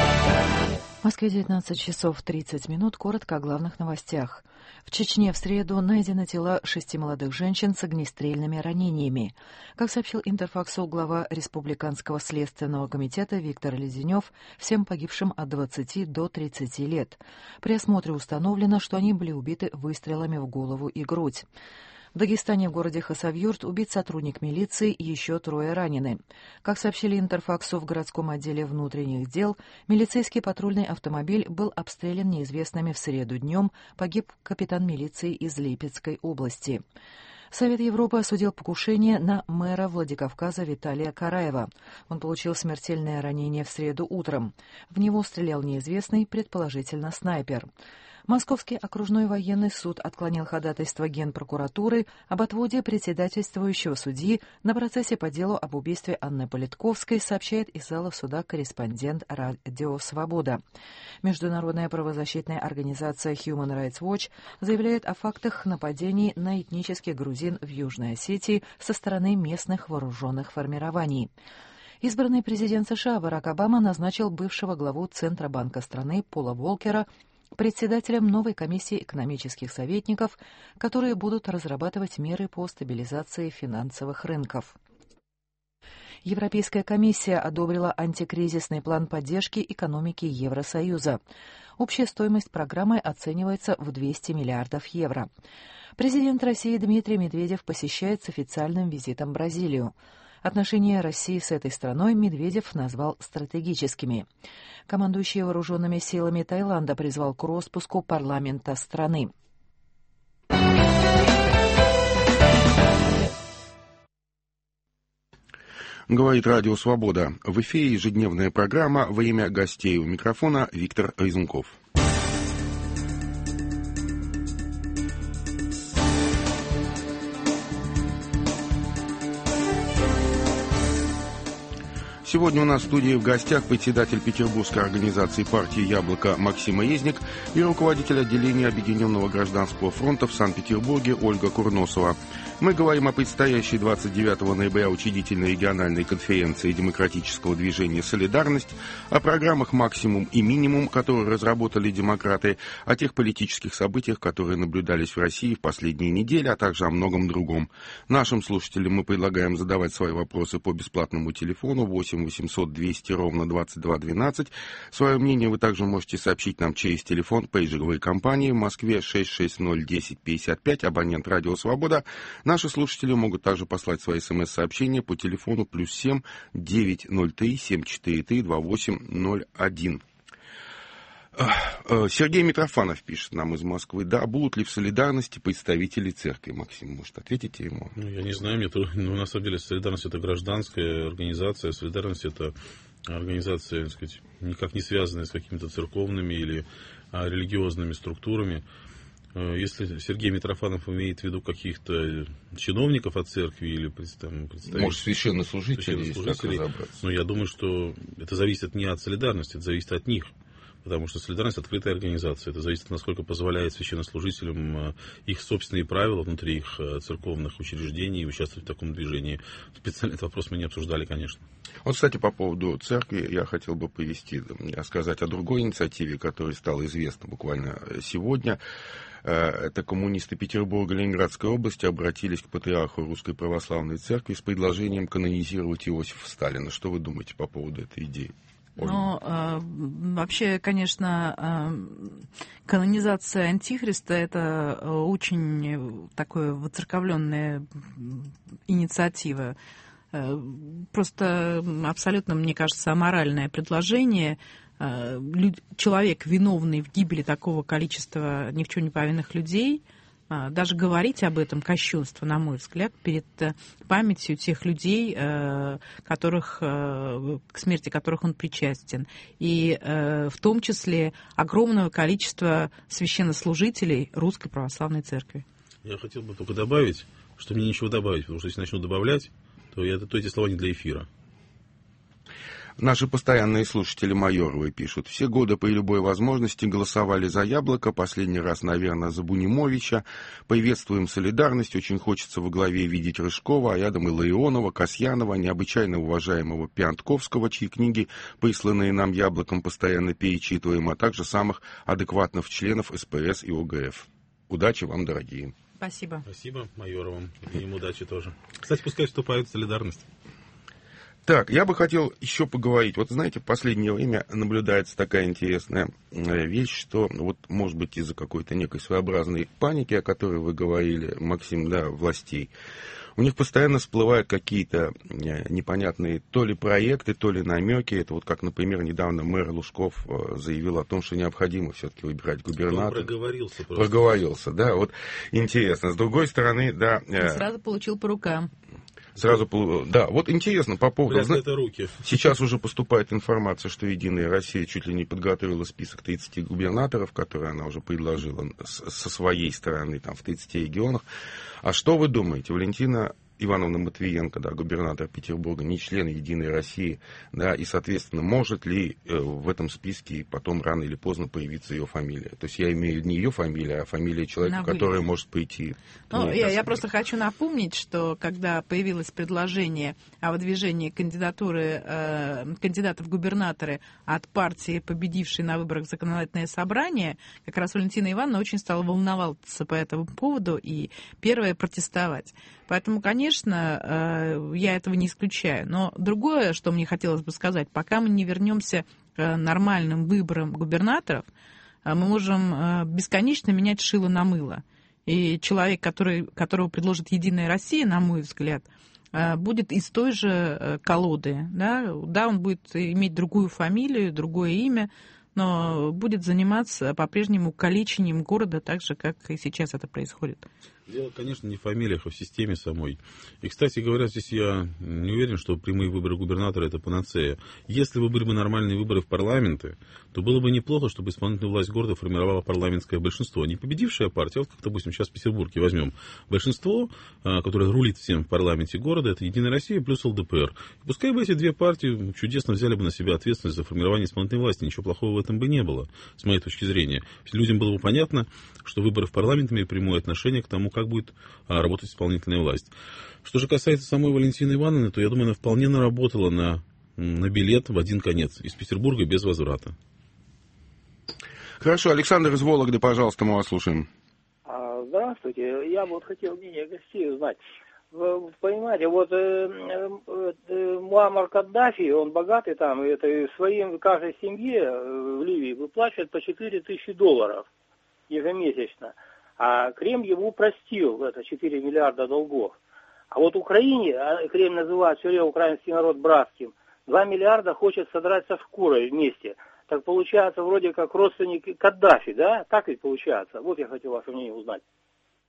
В Москве 19 часов 30 минут. Коротко о главных новостях. В Чечне в среду найдены тела 6 молодых женщин с огнестрельными ранениями. Как сообщил Интерфаксу глава Республиканского следственного комитета Виктор Леденев, всем погибшим от 20 до 30 лет. При осмотре установлено, что они были убиты выстрелами в голову и грудь. В Дагестане в городе Хасавюрт убит сотрудник милиции и еще 3 ранены. Как сообщили Интерфаксу в городском отделе внутренних дел, милицейский патрульный автомобиль был обстрелян неизвестными в среду днем, погиб капитан милиции из Липецкой области. Совет Европы осудил покушение на мэра Владикавказа Виталия Караева. Он получил смертельное ранение в среду утром. В него стрелял неизвестный, предположительно снайпер. Московский окружной военный суд отклонил ходатайство Генпрокуратуры об отводе председательствующего судьи на процессе по делу об убийстве Анны Политковской, сообщает из зала суда корреспондент Радио Свобода. Международная правозащитная организация Human Rights Watch заявляет о фактах нападений на этнических грузин в Южной Осетии со стороны местных вооруженных формирований. Избранный президент США Барак Обама назначил бывшего главу Центробанка страны Пола Волкера председателем новой комиссии экономических советников, которые будут разрабатывать меры по стабилизации финансовых рынков. Европейская комиссия одобрила антикризисный план поддержки экономики Евросоюза. Общая стоимость программы оценивается в 200 миллиардов евро. Президент России Дмитрий Медведев посещает с официальным визитом Бразилию. Отношения России с этой страной Медведев назвал стратегическими. Командующий вооруженными силами Таиланда призвал к распуску парламента страны. Говорит Радио Свобода. В эфире ежедневная программа «Время гостей». У микрофона Виктор Резунков. Сегодня у нас в студии в гостях председатель Петербургской организации партии «Яблоко» Максим Резник и руководитель отделения Объединенного гражданского фронта в Санкт-Петербурге Ольга Курносова. Мы говорим о предстоящей 29 ноября учредительной региональной конференции демократического движения «Солидарность», о программах «Максимум» и «Минимум», которые разработали демократы, о тех политических событиях, которые наблюдались в России в последние недели, а также о многом другом. Нашим слушателям мы предлагаем задавать свои вопросы по бесплатному телефону 8 800 200 ровно 2212. Свое мнение вы также можете сообщить нам через телефон пейджеровой компании в Москве 6601055, абонент «Радио Свобода». Наши слушатели могут также послать свои смс-сообщения по телефону +7 903 743 2801. Сергей Митрофанов пишет нам из Москвы. Да, будут ли в «Солидарности» представители церкви? Максим, может, ответите ему? Я не знаю, на самом деле «Солидарность» — это гражданская организация, «Солидарность» — это организация, так сказать, никак не связанная с какими-то церковными или религиозными структурами. Если Сергей Митрофанов имеет в виду каких-то чиновников от церкви или представителей... Может, священнослужителей, я думаю, что это зависит не от «Солидарности», это зависит от них. потому что солидарность — открытая организация. Это зависит от, насколько позволяет священнослужителям их собственные правила внутри их церковных учреждений участвовать в таком движении. Специально этот вопрос мы не обсуждали, конечно. Вот, кстати, по поводу церкви я хотел бы сказать о другой инициативе, которая стала известна буквально сегодня. Это коммунисты Петербурга и Ленинградской области обратились к патриарху Русской Православной Церкви с предложением канонизировать Иосифа Сталина. Что вы думаете по поводу этой идеи? Ну, вообще, конечно, канонизация Антихриста — это очень такое воцерковленная инициатива. Просто абсолютно, мне кажется, аморальное предложение. Человек, виновный в гибели такого количества ни в чем не повинных людей, даже говорить об этом кощунство, на мой взгляд, перед памятью тех людей, к смерти которых он причастен. И в том числе огромного количества священнослужителей Русской Православной Церкви. Я хотел бы только добавить, что мне нечего добавить, потому что если начну добавлять, то эти слова не для эфира. Наши постоянные слушатели Майоровой пишут: все годы при любой возможности голосовали за Яблоко, последний раз, наверное, за Бунимовича. Приветствуем солидарность, очень хочется во главе видеть Рыжкова, а рядом Илларионова, Касьянова, необычайно уважаемого Пиантковского, чьи книги, присланные нам Яблоком, постоянно перечитываем, а также самых адекватных членов СПС и ОГФ. Удачи вам, дорогие. Спасибо. Спасибо Майоровым, и им удачи тоже. Кстати, пускай вступают в солидарность. Так, я бы хотел еще поговорить. Вот, знаете, в последнее время наблюдается такая интересная вещь, что, вот, может быть, из-за какой-то некой своеобразной паники, о которой вы говорили, Максим, да, властей, у них постоянно всплывают какие-то непонятные то ли проекты, то ли намеки. Это вот как, например, недавно мэр Лужков заявил о том, что необходимо все-таки выбирать губернатора. Он проговорился просто. Проговорился, да, вот интересно. С другой стороны, да... Сразу получил по рукам. Да, вот интересно по поводу... руки. Сейчас уже поступает информация, что «Единая Россия» чуть ли не подготовила список 30 губернаторов, которые она уже предложила со своей стороны там, в 30 регионах. А что вы думаете, Валентина Ивановна Матвиенко, да, губернатор Петербурга, не член «Единой России», да, и, соответственно, может ли в этом списке потом рано или поздно появиться ее фамилия? То есть я имею не ее фамилию, а фамилия человека, который может прийти. Ну, я просто хочу напомнить, что когда появилось предложение о выдвижении кандидатуры кандидатов в губернаторы от партии, победившей на выборах в законодательное собрание, как раз Валентина Ивановна очень стала волноваться по этому поводу и первая протестовать. Поэтому, конечно, я этого не исключаю. Но другое, что мне хотелось бы сказать, пока мы не вернемся к нормальным выборам губернаторов, мы можем бесконечно менять шило на мыло. И человек, которого предложит «Единая Россия», на мой взгляд, будет из той же колоды. Да, он будет иметь другую фамилию, другое имя, но будет заниматься по-прежнему калечением города, так же, как и сейчас это происходит. Дело, конечно, не в фамилиях, а в системе самой. И, кстати говоря, здесь я не уверен, что прямые выборы губернатора – это панацея. Если бы были бы нормальные выборы в парламенты, то было бы неплохо, чтобы исполнительную власть города формировало парламентское большинство. Не победившая партия, вот как, допустим, сейчас в Петербурге возьмем. Большинство, которое рулит всем в парламенте города, это «Единая Россия» плюс ЛДПР. И пускай бы эти две партии чудесно взяли бы на себя ответственность за формирование исполнительной власти. Ничего плохого в этом бы не было, с моей точки зрения. Людям было бы понятно, что выборы в парламент имеют прямое отношение к тому, как будет работать исполнительная власть. Что же касается самой Валентины Ивановны, то я думаю, она вполне наработала на билет в один конец из Петербурга без возврата. Хорошо, Александр из Вологды, пожалуйста, мы вас слушаем. Здравствуйте, я вот хотел мнение гостей узнать. Вы понимаете, вот Муаммар Каддафи, он богатый там, своим каждой семье в Ливии выплачивает по $4000 ежемесячно. А Кремль ему простил, это 4 миллиарда долгов. А вот Украине, Кремль называет все время украинский народ братским, 2 миллиарда хочет содрать со шкурой вместе. Так получается вроде как родственник Каддафи, да? Так ведь получается. Вот я хотел ваше мнение узнать.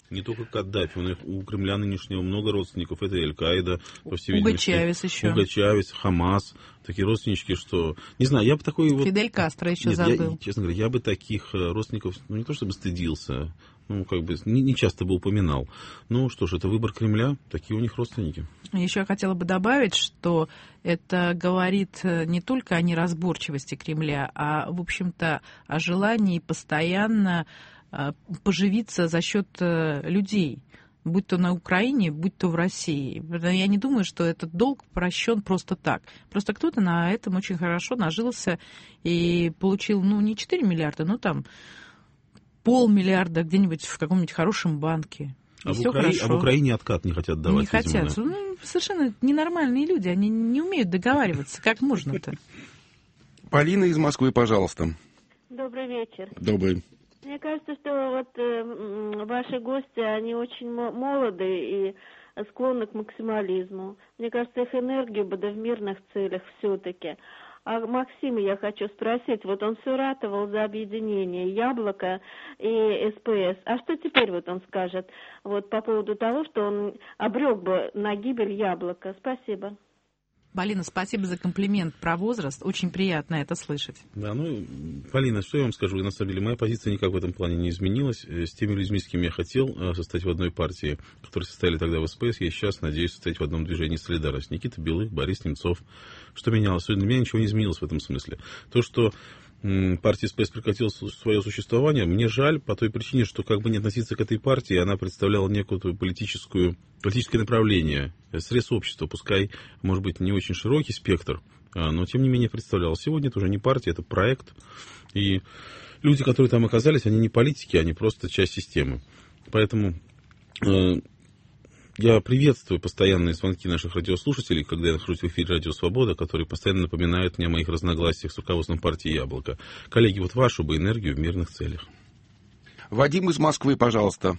Не только Каддафи, у Кремля нынешнего много родственников. Это Аль-Каида, по всей видимости. Уго Чавес еще. Уго Чавес, Хамас. Такие родственнички, что... Не знаю, я бы такой вот... Фидель Кастро еще забыл. Честно говоря, я бы таких родственников, не то чтобы стыдился, не часто бы упоминал. Ну что ж, это выбор Кремля, такие у них родственники. Еще я хотела бы добавить, что это говорит не только о неразборчивости Кремля, а, в общем-то, о желании постоянно поживиться за счет людей, будь то на Украине, будь то в России. Я не думаю, что этот долг прощен просто так. Просто кто-то на этом очень хорошо нажился и получил, не 4 миллиарда, но там 500 миллиарда где-нибудь в каком-нибудь хорошем банке. А в Украине откат не хотят давать. Не хотят. Совершенно ненормальные люди, они не умеют договариваться. Как можно-то? Полина из Москвы, пожалуйста. Добрый вечер. Добрый. Мне кажется, что ваши гости, они очень молоды и склонны к максимализму. Мне кажется, их энергию бы в мирных целях все-таки. А Максима я хочу спросить, он все ратовал за объединение Яблоко и СПС. А что теперь он скажет по поводу того, что он обрек бы на гибель Яблоко? Спасибо. Полина, спасибо за комплимент про возраст. Очень приятно это слышать. Да, Полина, что я вам скажу? На самом деле, моя позиция никак в этом плане не изменилась. С теми людьми, с кем я хотел состоять в одной партии, которые состояли тогда в СПС, я сейчас надеюсь состоять в одном движении «Солидарность». Никита Белых, Борис Немцов. Что менялось? Для меня ничего не изменилось в этом смысле. То, что партия СПС прекратила свое существование, мне жаль по той причине, что как бы не относиться к этой партии, она представляла некое политическое направление, срез общества, пускай, может быть, не очень широкий спектр, но тем не менее представляла. Сегодня это уже не партия, это проект, и люди, которые там оказались, они не политики, они просто часть системы. Поэтому я приветствую постоянные звонки наших радиослушателей, когда я нахожусь в эфире «Радио Свобода», которые постоянно напоминают мне о моих разногласиях с руководством партии «Яблоко». Коллеги, вашу бы энергию в мирных целях. Вадим из Москвы, пожалуйста.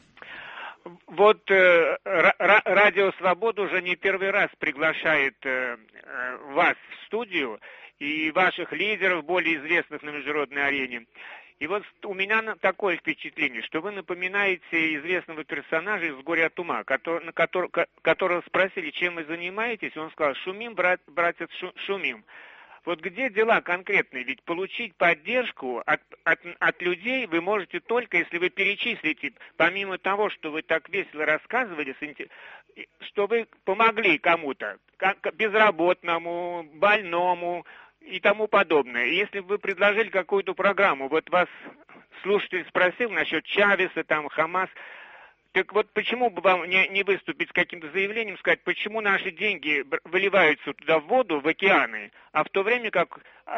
«Радио Свобода» уже не первый раз приглашает вас в студию и ваших лидеров, более известных на международной арене. И у меня такое впечатление, что вы напоминаете известного персонажа из «Горя от ума», которого спросили, чем вы занимаетесь, и он сказал: «Шумим, братец, шумим». Где дела конкретные? Ведь получить поддержку от людей вы можете только, если вы перечислите, помимо того, что вы так весело рассказывали, что вы помогли кому-то, безработному, больному и тому подобное. Если бы вы предложили какую-то программу, вас слушатель спросил насчет Чавеса, Хамас, так почему бы вам не выступить с каким-то заявлением, сказать, почему наши деньги выливаются туда в воду, в океаны, а в то время как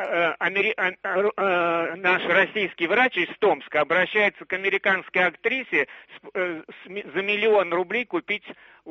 наш российский врач из Томска обращается к американской актрисе за $1 миллион рублей купить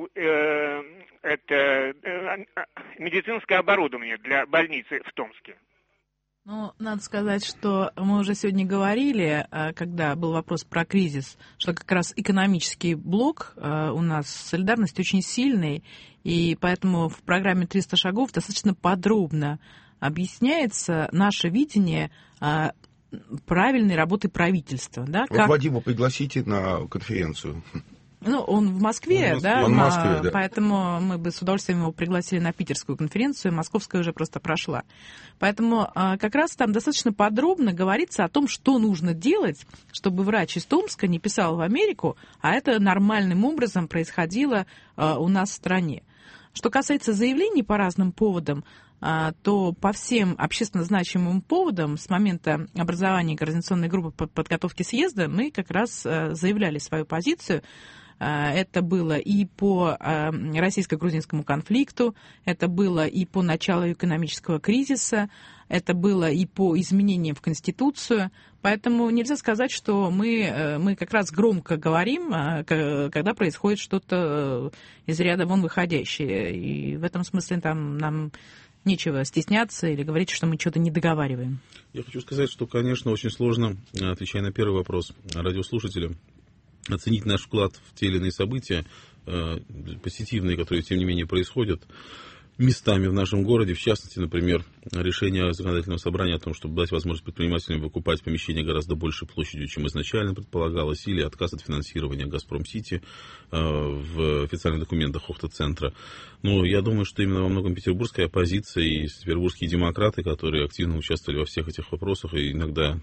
медицинское оборудование для больницы в Томске. Надо сказать, что мы уже сегодня говорили, когда был вопрос про кризис, что как раз экономический блок у нас «Солидарность» очень сильный, и поэтому в программе «300 шагов» достаточно подробно объясняется наше видение правильной работы правительства. Да? Вадима пригласите на конференцию. Он в Москве, он в Москве, да. Поэтому мы бы с удовольствием его пригласили на питерскую конференцию, московская уже просто прошла. Поэтому как раз там достаточно подробно говорится о том, что нужно делать, чтобы врач из Томска не писал в Америку, а это нормальным образом происходило у нас в стране. Что касается заявлений по разным поводам, то по всем общественно значимым поводам с момента образования координационной группы по подготовке съезда мы как раз заявляли свою позицию. Это было и по российско-грузинскому конфликту, это было и по началу экономического кризиса, это было и по изменениям в Конституцию. Поэтому нельзя сказать, что мы как раз громко говорим, когда происходит что-то из ряда вон выходящее. И в этом смысле нам нечего стесняться или говорить, что мы что-то не договариваем. Я хочу сказать, что, конечно, очень сложно, отвечая на первый вопрос радиослушателя, оценить наш вклад в те или иные события позитивные, которые, тем не менее, происходят. местами в нашем городе, в частности, например, решение законодательного собрания о том, чтобы дать возможность предпринимателям выкупать помещения гораздо большей площадью, чем изначально предполагалось, или отказ от финансирования «Газпром-Сити» в официальных документах Охта-центра. Но я думаю, что именно во многом петербургская оппозиция и петербургские демократы, которые активно участвовали во всех этих вопросах и иногда,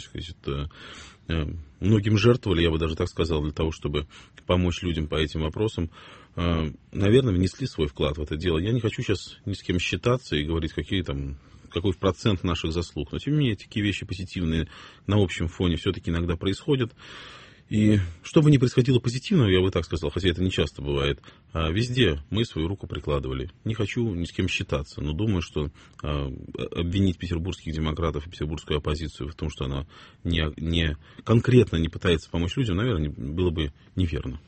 многим жертвовали, я бы даже так сказал, для того, чтобы помочь людям по этим вопросам, наверное, внесли свой вклад в это дело. Я не хочу сейчас ни с кем считаться и говорить, какой процент наших заслуг. Но, тем не менее, такие вещи позитивные на общем фоне все-таки иногда происходят. И что бы ни происходило позитивного, я бы так сказал, хотя это не часто бывает, везде мы свою руку прикладывали. Не хочу ни с кем считаться, но думаю, что обвинить петербургских демократов и петербургскую оппозицию в том, что она не конкретно не пытается помочь людям, наверное, было бы неверно.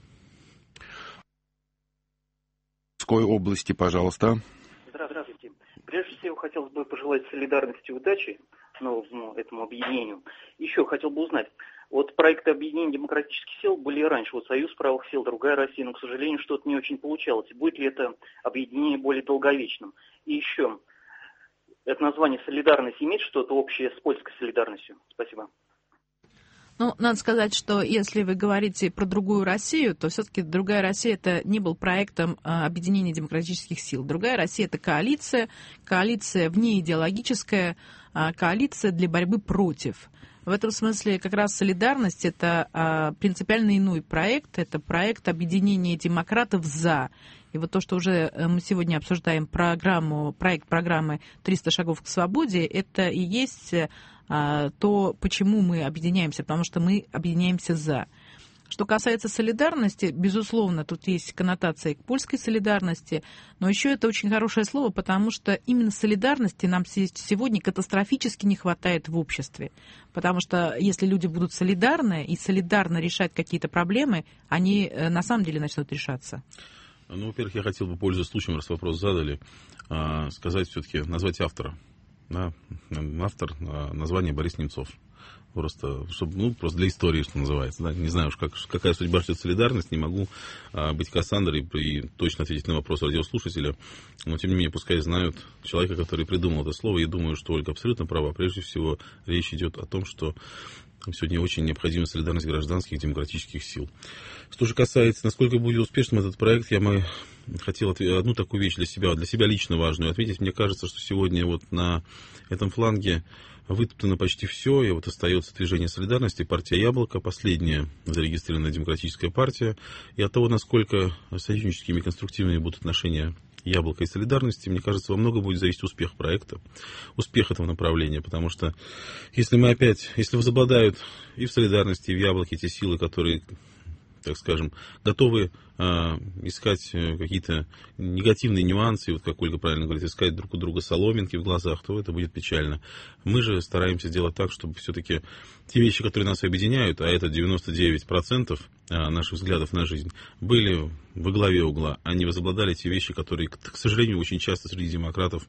Области, пожалуйста. Здравствуйте. Прежде всего, хотелось бы пожелать солидарности и удачи новому этому объединению. Еще хотел бы узнать, вот проекты объединения демократических сил были раньше, вот Союз правых сил, Другая Россия, но, к сожалению, что-то не очень получалось. Будет ли это объединение более долговечным? И еще, это название «Солидарность» имеет что-то общее с польской солидарностью? Спасибо. Ну, надо сказать, что если вы говорите про другую Россию, то все-таки другая Россия это не был проектом объединения демократических сил. Другая Россия это коалиция внеидеологическая, коалиция для борьбы против. В этом смысле как раз солидарность это принципиально иной проект, это проект объединения демократов за. И вот то, что уже мы сегодня обсуждаем проект программы «300 шагов к свободе», это и есть то, почему мы объединяемся, потому что мы объединяемся за. Что касается солидарности, безусловно, тут есть коннотация к польской солидарности, но еще это очень хорошее слово, потому что именно солидарности нам сегодня катастрофически не хватает в обществе. Потому что если люди будут солидарны и солидарно решать какие-то проблемы, они на самом деле начнут решаться. Ну, во-первых, я хотел бы, пользуясь случаем, раз вопрос задали, сказать все-таки, назвать автора. Да, автор название Борис Немцов. Просто для истории, что называется. Да? Не знаю уж, какая судьба ждет солидарность, не могу быть Кассандрой и точно ответить на вопрос радиослушателя. Но, тем не менее, пускай знают человека, который придумал это слово. И думаю, что Ольга абсолютно права. Прежде всего, речь идет о том, что сегодня очень необходима солидарность гражданских демократических сил. Что же касается, насколько будет успешным этот проект, я хотел одну такую вещь для себя лично важную ответить. Мне кажется, что сегодня вот на этом фланге вытоптано почти все, и вот остается движение солидарности, партия «Яблоко», последняя зарегистрированная демократическая партия. И от того, насколько союзническими и конструктивными будут отношения «Яблоко» и солидарности, мне кажется, во многом будет зависеть успех проекта, успех этого направления. Потому что если возобладают и в солидарности, и в «Яблоке» те силы, которые, так скажем, готовы искать какие-то негативные нюансы, вот как Ольга правильно говорит, искать друг у друга соломинки в глазах, то это будет печально. Мы же стараемся сделать так, чтобы все-таки те вещи, которые нас объединяют, а это 99% наших взглядов на жизнь, были во главе угла, а не возобладали те вещи, которые, к сожалению, очень часто среди демократов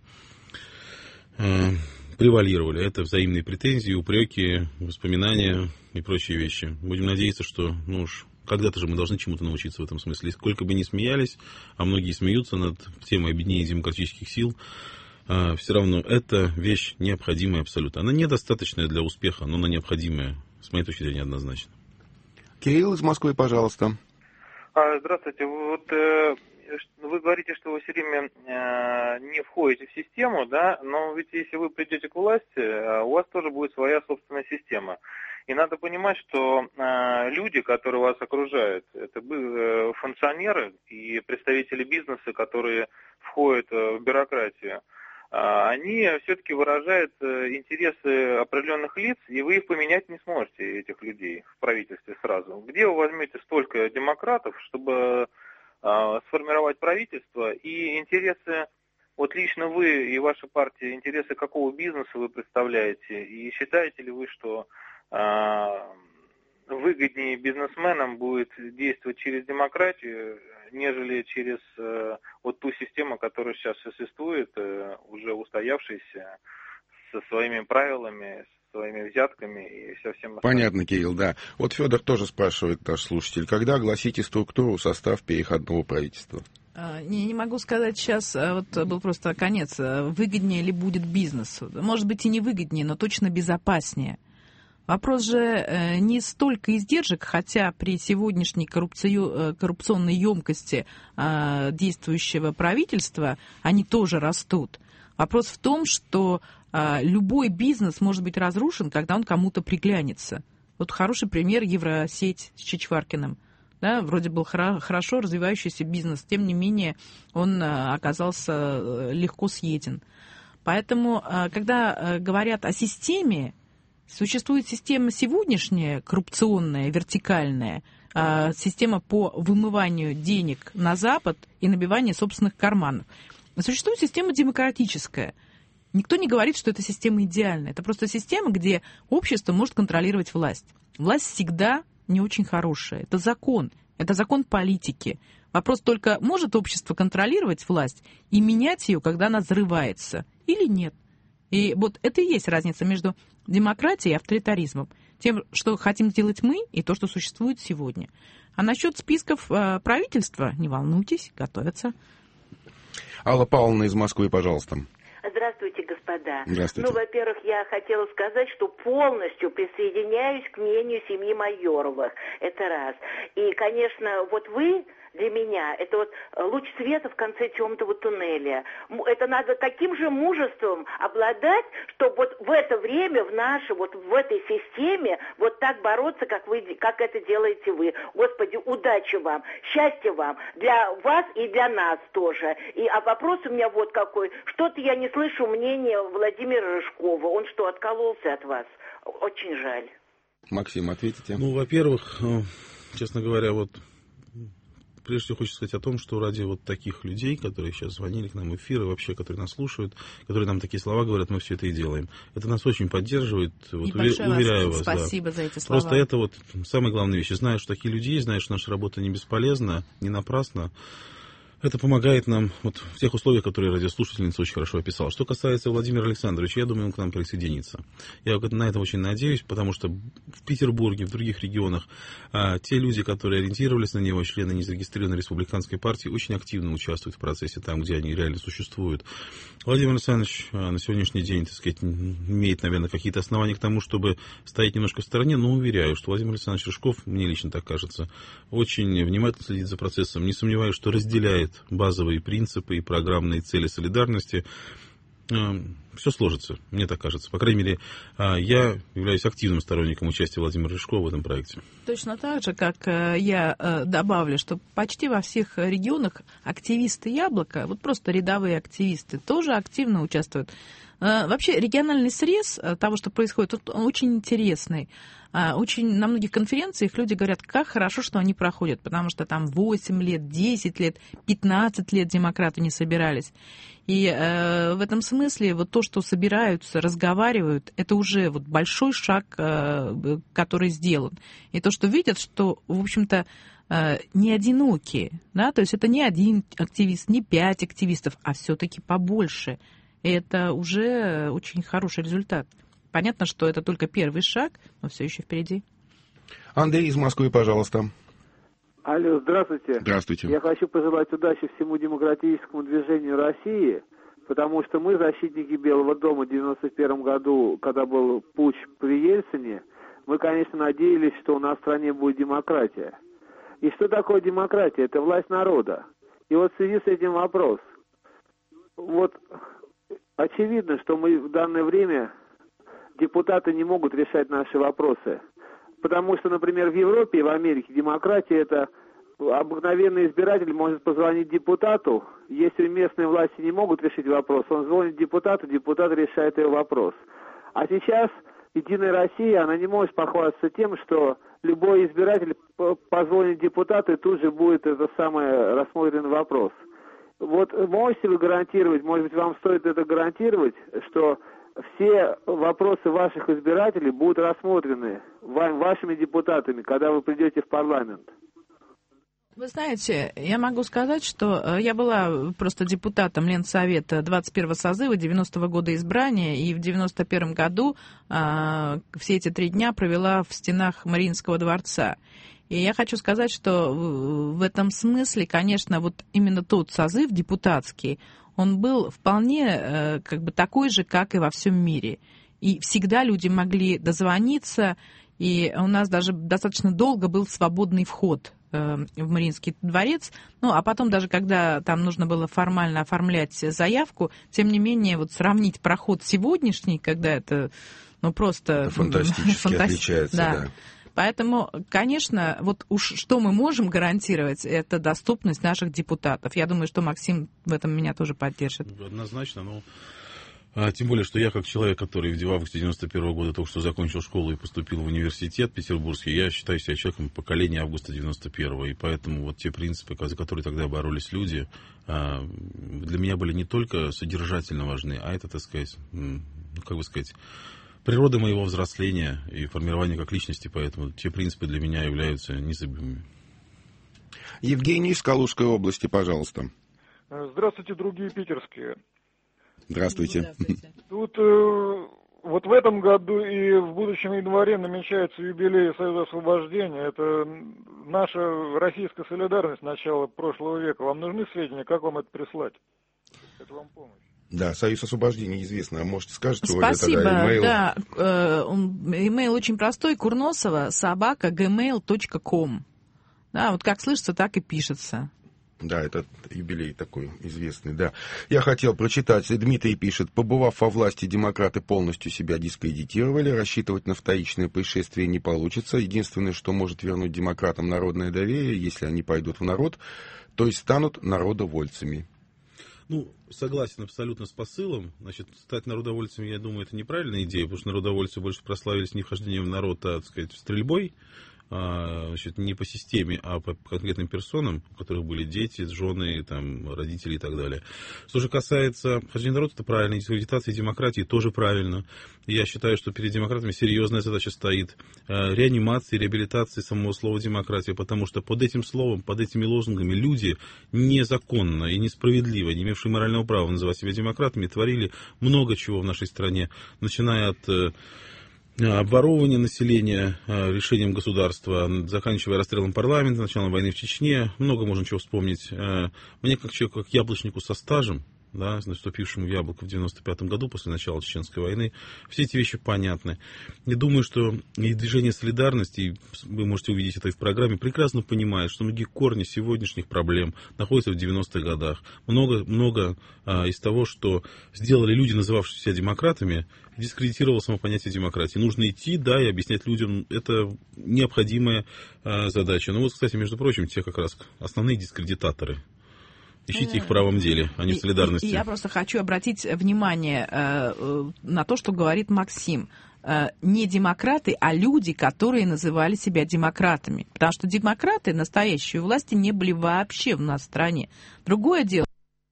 превалировали. Это взаимные претензии, упреки, воспоминания и прочие вещи. Будем надеяться, что, когда-то же мы должны чему-то научиться в этом смысле. Сколько бы ни смеялись, а многие смеются над темой объединения демократических сил, все равно это вещь необходимая абсолютно. Она недостаточная для успеха, но она необходимая, с моей точки зрения, однозначно. Кирилл из Москвы, пожалуйста. Здравствуйте. Вот вы говорите, что вы все время не входите в систему, да, но ведь если вы придете к власти, у вас тоже будет своя собственная система. И надо понимать, что люди, которые вас окружают, это функционеры и представители бизнеса, которые входят в бюрократию, они все-таки выражают интересы определенных лиц, и вы их поменять не сможете, этих людей, в правительстве сразу. Где вы возьмете столько демократов, чтобы сформировать правительство, и интересы, вот лично вы и ваша партия, интересы какого бизнеса вы представляете, и считаете ли вы, что выгоднее бизнесменам будет действовать через демократию, нежели через вот ту систему, которая сейчас существует, уже устоявшаяся, со своими правилами, со своими взятками и со всем остальным. Понятно, Кирилл, да. Вот Федор тоже спрашивает, наш слушатель, когда огласите структуру, состав переходного правительства? Не могу сказать сейчас, вот был просто конец, выгоднее ли будет бизнес. Может быть и не выгоднее, но точно безопаснее. Вопрос же не столько издержек, хотя при сегодняшней коррупционной емкости действующего правительства они тоже растут. Вопрос в том, что любой бизнес может быть разрушен, когда он кому-то приглянется. Вот хороший пример — Евросеть с Чичваркиным. Да, вроде был хорошо развивающийся бизнес, тем не менее он оказался легко съеден. Поэтому, когда говорят о системе, существует система сегодняшняя, коррупционная, вертикальная, система по вымыванию денег на Запад и набиванию собственных карманов. Существует система демократическая. Никто не говорит, что эта система идеальная. Это просто система, где общество может контролировать власть. Власть всегда не очень хорошая. Это закон политики. Вопрос только, может общество контролировать власть и менять ее, когда она взрывается, или нет. И вот это и есть разница между демократией и авторитаризмом. Тем, что хотим делать мы, и то, что существует сегодня. А насчет списков правительства, не волнуйтесь, готовятся. Алла Павловна из Москвы, пожалуйста. Здравствуйте, господа. Здравствуйте. Ну, во-первых, я хотела сказать, что полностью присоединяюсь к мнению семьи Майоровых. Это раз. И, конечно, вот вы для меня это вот луч света в конце темного туннеля. Это надо таким же мужеством обладать, чтобы вот в это время, в этой системе вот так бороться, как это делаете вы. Господи, удачи вам, счастья вам, для вас и для нас тоже. А вопрос у меня вот какой. Что-то я не слышу мнения Владимира Рыжкова. Он что, откололся от вас? Очень жаль. Максим, ответите? Ну, во-первых, честно говоря, вот прежде всего хочется сказать о том, что ради вот таких людей, которые сейчас звонили к нам в эфир, и вообще, которые нас слушают, которые нам такие слова говорят, мы все это и делаем. Это нас очень поддерживает, вот, уверяю вас. Спасибо за эти слова. Просто это вот самая главная вещь. Знаешь, что такие люди есть, знаешь, что наша работа не бесполезна, не напрасна. Это помогает нам вот в тех условиях, которые радиослушательница очень хорошо описала. Что касается Владимира Александровича, я думаю, он к нам присоединится. Я на это очень надеюсь, потому что в Петербурге, в других регионах те люди, которые ориентировались на него, члены незарегистрированной республиканской партии, очень активно участвуют в процессе там, где они реально существуют. Владимир Александрович на сегодняшний день, так сказать, имеет, наверное, какие-то основания к тому, чтобы стоять немножко в стороне, но уверяю, что Владимир Александрович Рыжков, мне лично так кажется, очень внимательно следит за процессом. Не сомневаюсь, что разделяет базовые принципы и программные цели солидарности. Все сложится, мне так кажется. По крайней мере, я являюсь активным сторонником участия Владимира Рыжкова в этом проекте. Точно так же, как я добавлю, что почти во всех регионах активисты «Яблоко», вот просто рядовые активисты, тоже активно участвуют. Вообще региональный срез того, что происходит, он очень интересный. Очень на многих конференциях люди говорят, как хорошо, что они проходят, потому что там 8 лет, 10 лет, 15 лет демократы не собирались. И в этом смысле вот то, что собираются, разговаривают, это уже вот большой шаг, который сделан. И то, что видят, что, в общем-то, не одинокие, да, то есть это не один активист, не 5 активистов, а все-таки побольше. И это уже очень хороший результат. Понятно, что это только первый шаг, но все еще впереди. Андрей из Москвы, пожалуйста. Алло, здравствуйте. Здравствуйте. Я хочу пожелать удачи всему демократическому движению России, потому что мы, защитники Белого дома в 1991 году, когда был путч при Ельцине, мы, конечно, надеялись, что у нас в стране будет демократия. И что такое демократия? Это власть народа. И вот в связи с этим вопрос. Вот очевидно, что мы в данное время... депутаты не могут решать наши вопросы. Потому что, например, в Европе и в Америке демократия – это обыкновенный избиратель может позвонить депутату, если местные власти не могут решить вопрос, он звонит депутату, депутат решает его вопрос. А сейчас Единая Россия, она не может похвастаться тем, что любой избиратель позвонит депутату, и тут же будет рассмотрен вопрос. Вот можете вы гарантировать, может быть, вам стоит это гарантировать, что все вопросы ваших избирателей будут рассмотрены вашими депутатами, когда вы придете в парламент? Вы знаете, я могу сказать, что я была просто депутатом Ленсовета 21-го созыва, 90-го года избрания, и в 91-м году все эти 3 дня провела в стенах Мариинского дворца. И я хочу сказать, что в этом смысле, конечно, вот именно тот созыв депутатский, он был вполне как бы такой же, как и во всем мире. И всегда люди могли дозвониться, и у нас даже достаточно долго был свободный вход в Мариинский дворец. Ну, а потом даже, когда там нужно было формально оформлять заявку, тем не менее, вот сравнить проход сегодняшний, когда это, ну, просто... Фантастически отличается, да. Поэтому, конечно, вот уж что мы можем гарантировать, это доступность наших депутатов. Я думаю, что Максим в этом меня тоже поддержит. Однозначно, но... Тем более, что я, как человек, который в августе 91 года только что закончил школу и поступил в университет петербургский, я считаю себя человеком поколения августа 91-го. И поэтому вот те принципы, за которые тогда боролись люди, для меня были не только содержательно важны, а это, так сказать, природа моего взросления и формирования как личности. Поэтому те принципы для меня являются незабываемыми. Евгений из Калужской области, пожалуйста. Здравствуйте, другие питерские. Здравствуйте. Тут вот в этом году и в будущем январе намечается юбилей Союза освобождения. Это наша российская солидарность начала прошлого века. Вам нужны сведения, как вам это прислать? Это вам помощь. Да, Союз освобождения известно. А может, скажете, спасибо, Оля, тогда имейл? Да, имейл очень простой, kurnosova@gmail.com. Да, вот как слышится, так и пишется. Да, этот юбилей такой известный, да. Я хотел прочитать. Дмитрий пишет: побывав во власти, демократы полностью себя дискредитировали. Рассчитывать на вторичное пришествие не получится. Единственное, что может вернуть демократам народное доверие, если они пойдут в народ, то есть станут народовольцами. Ну, согласен абсолютно с посылом. Значит, стать народовольцами, я думаю, это неправильная идея, потому что народовольцы больше прославились не вхождением в народ, а, так сказать, стрельбой. Значит, не по системе, а по конкретным персонам, у которых были дети, жены, там, родители и так далее. Что же касается хождения народа, это правильно. Дискредитация демократии тоже правильно. Я считаю, что перед демократами серьезная задача стоит реанимации, реабилитации самого слова демократия, потому что под этим словом, под этими лозунгами люди незаконно и несправедливо, не имевшие морального права называть себя демократами, творили много чего в нашей стране, начиная от обворовывание населения решением государства, заканчивая расстрелом парламента, началом войны в Чечне. Много можно чего вспомнить. Мне, как человеку, как яблочнику со стажем, да, наступившему в Яблоко в 95 году после начала Чеченской войны, все эти вещи понятны. Я думаю, что и движение солидарности, вы можете увидеть это и в программе, прекрасно понимает, что многие корни сегодняшних проблем находятся в 90-х годах. Много из того, что сделали люди, называвшие себя демократами, дискредитировало само понятие демократии. Нужно идти, да, и объяснять людям, это необходимая задача. Ну вот, кстати, между прочим, те как раз основные дискредитаторы. Ищите их в правом деле, а не в солидарности. Я просто хочу обратить внимание на то, что говорит Максим. Не демократы, а люди, которые называли себя демократами. Потому что демократы, настоящие власти, не были вообще в нас в стране. Другое дело,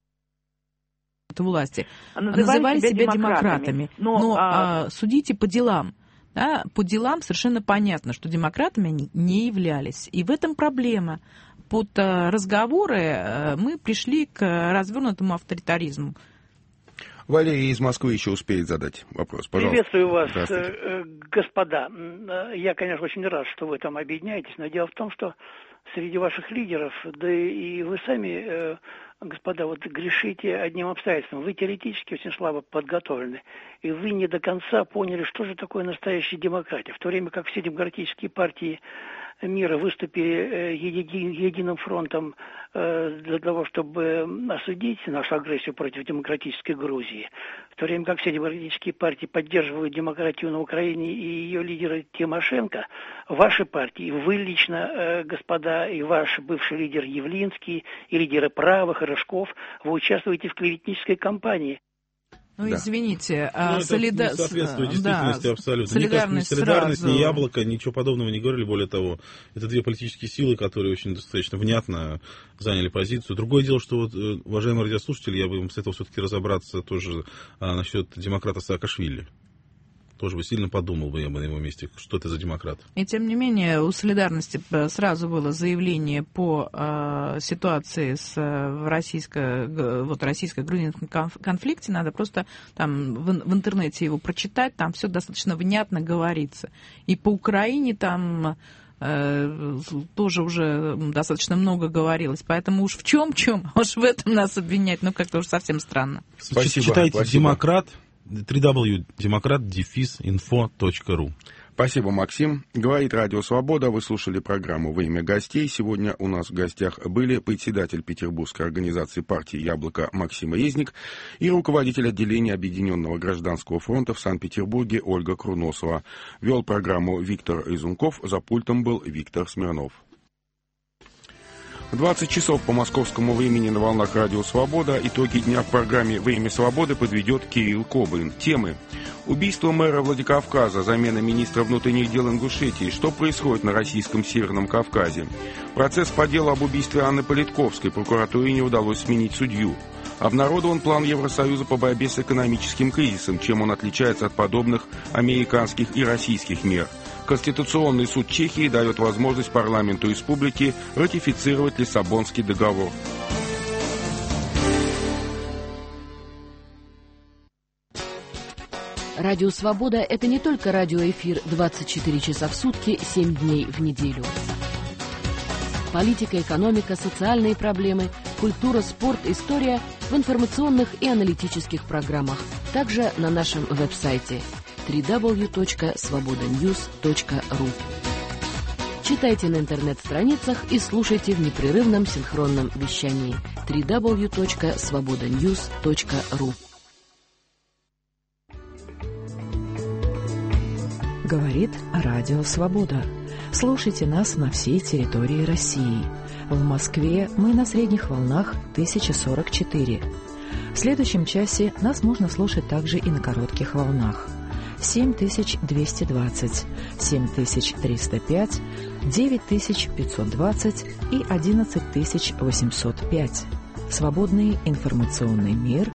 власти называли себя демократами. Но судите по делам. Да, по делам совершенно понятно, что демократами они не являлись. И в этом проблема. Под разговоры мы пришли к развернутому авторитаризму. Валерий из Москвы еще успеет задать вопрос. Пожалуйста. Приветствую вас, господа. Я, конечно, очень рад, что вы там объединяетесь, но дело в том, что среди ваших лидеров, да и вы сами, господа, вот грешите одним обстоятельством. Вы теоретически очень слабо подготовлены, и вы не до конца поняли, что же такое настоящая демократия. В то время как все демократические партии мира выступили единым фронтом для того, чтобы осудить нашу агрессию против демократической Грузии, в то время как все демократические партии поддерживают демократию на Украине и ее лидера Тимошенко, ваши партии, вы лично, господа, и ваш бывший лидер Явлинский, и лидеры правых, и Рыжков, вы участвуете в клеветнической кампании. Ну, да. Извините, это не соответствует действительности абсолютно. Солидарность, ни солидарность, ни Яблоко, ничего подобного не говорили. Более того, это две политические силы, которые очень достаточно внятно заняли позицию. Другое дело, что, вот, уважаемые радиослушатели, я бы им с этого все-таки разобраться тоже насчет демократа Саакашвили. Тоже бы сильно подумал бы я бы на его месте, что это за демократ. И тем не менее, у солидарности сразу было заявление по ситуации в российско-грузинском конфликте. Надо просто там в интернете его прочитать, там все достаточно внятно говорится. И по Украине там тоже уже достаточно много говорилось. Поэтому уж в чем, уж в этом нас обвинять, ну как-то уж совсем странно. Спасибо. Читайте спасибо. «Демократ», www.democrat-info.ru. Спасибо, Максим. Говорит Радио Свобода. Вы слушали программу «Время гостей». Сегодня у нас в гостях были председатель Петербургской организации партии «Яблоко» Максим Резник и руководитель отделения Объединенного гражданского фронта в Санкт-Петербурге Ольга Курносова. Вел программу Виктор Изунков. За пультом был Виктор Смирнов. В 20 часов по московскому времени на волнах Радио Свобода итоги дня в программе «Время свободы» подведет Кирилл Кобылин. Темы: убийство мэра Владикавказа, замена министра внутренних дел Ингушетии, что происходит на российском Северном Кавказе, процесс по делу об убийстве Анны Политковской, прокуратуре не удалось сменить судью, обнародован план Евросоюза по борьбе с экономическим кризисом, чем он отличается от подобных американских и российских мер. Конституционный суд Чехии дает возможность парламенту республики ратифицировать Лиссабонский договор. Радио «Свобода» — это не только радиоэфир 24 часа в сутки, 7 дней в неделю. Политика, экономика, социальные проблемы, культура, спорт, история в информационных и аналитических программах. Также на нашем веб-сайте www.svobodanews.ru. Читайте на интернет-страницах и слушайте в непрерывном синхронном вещании www.svobodanews.ru. Говорит Радио Свобода. Слушайте нас на всей территории России. В Москве мы на средних волнах 1044. В следующем часе нас можно слушать также и на коротких волнах. 7220, 7305, 9520 и 11805. Свободный информационный мир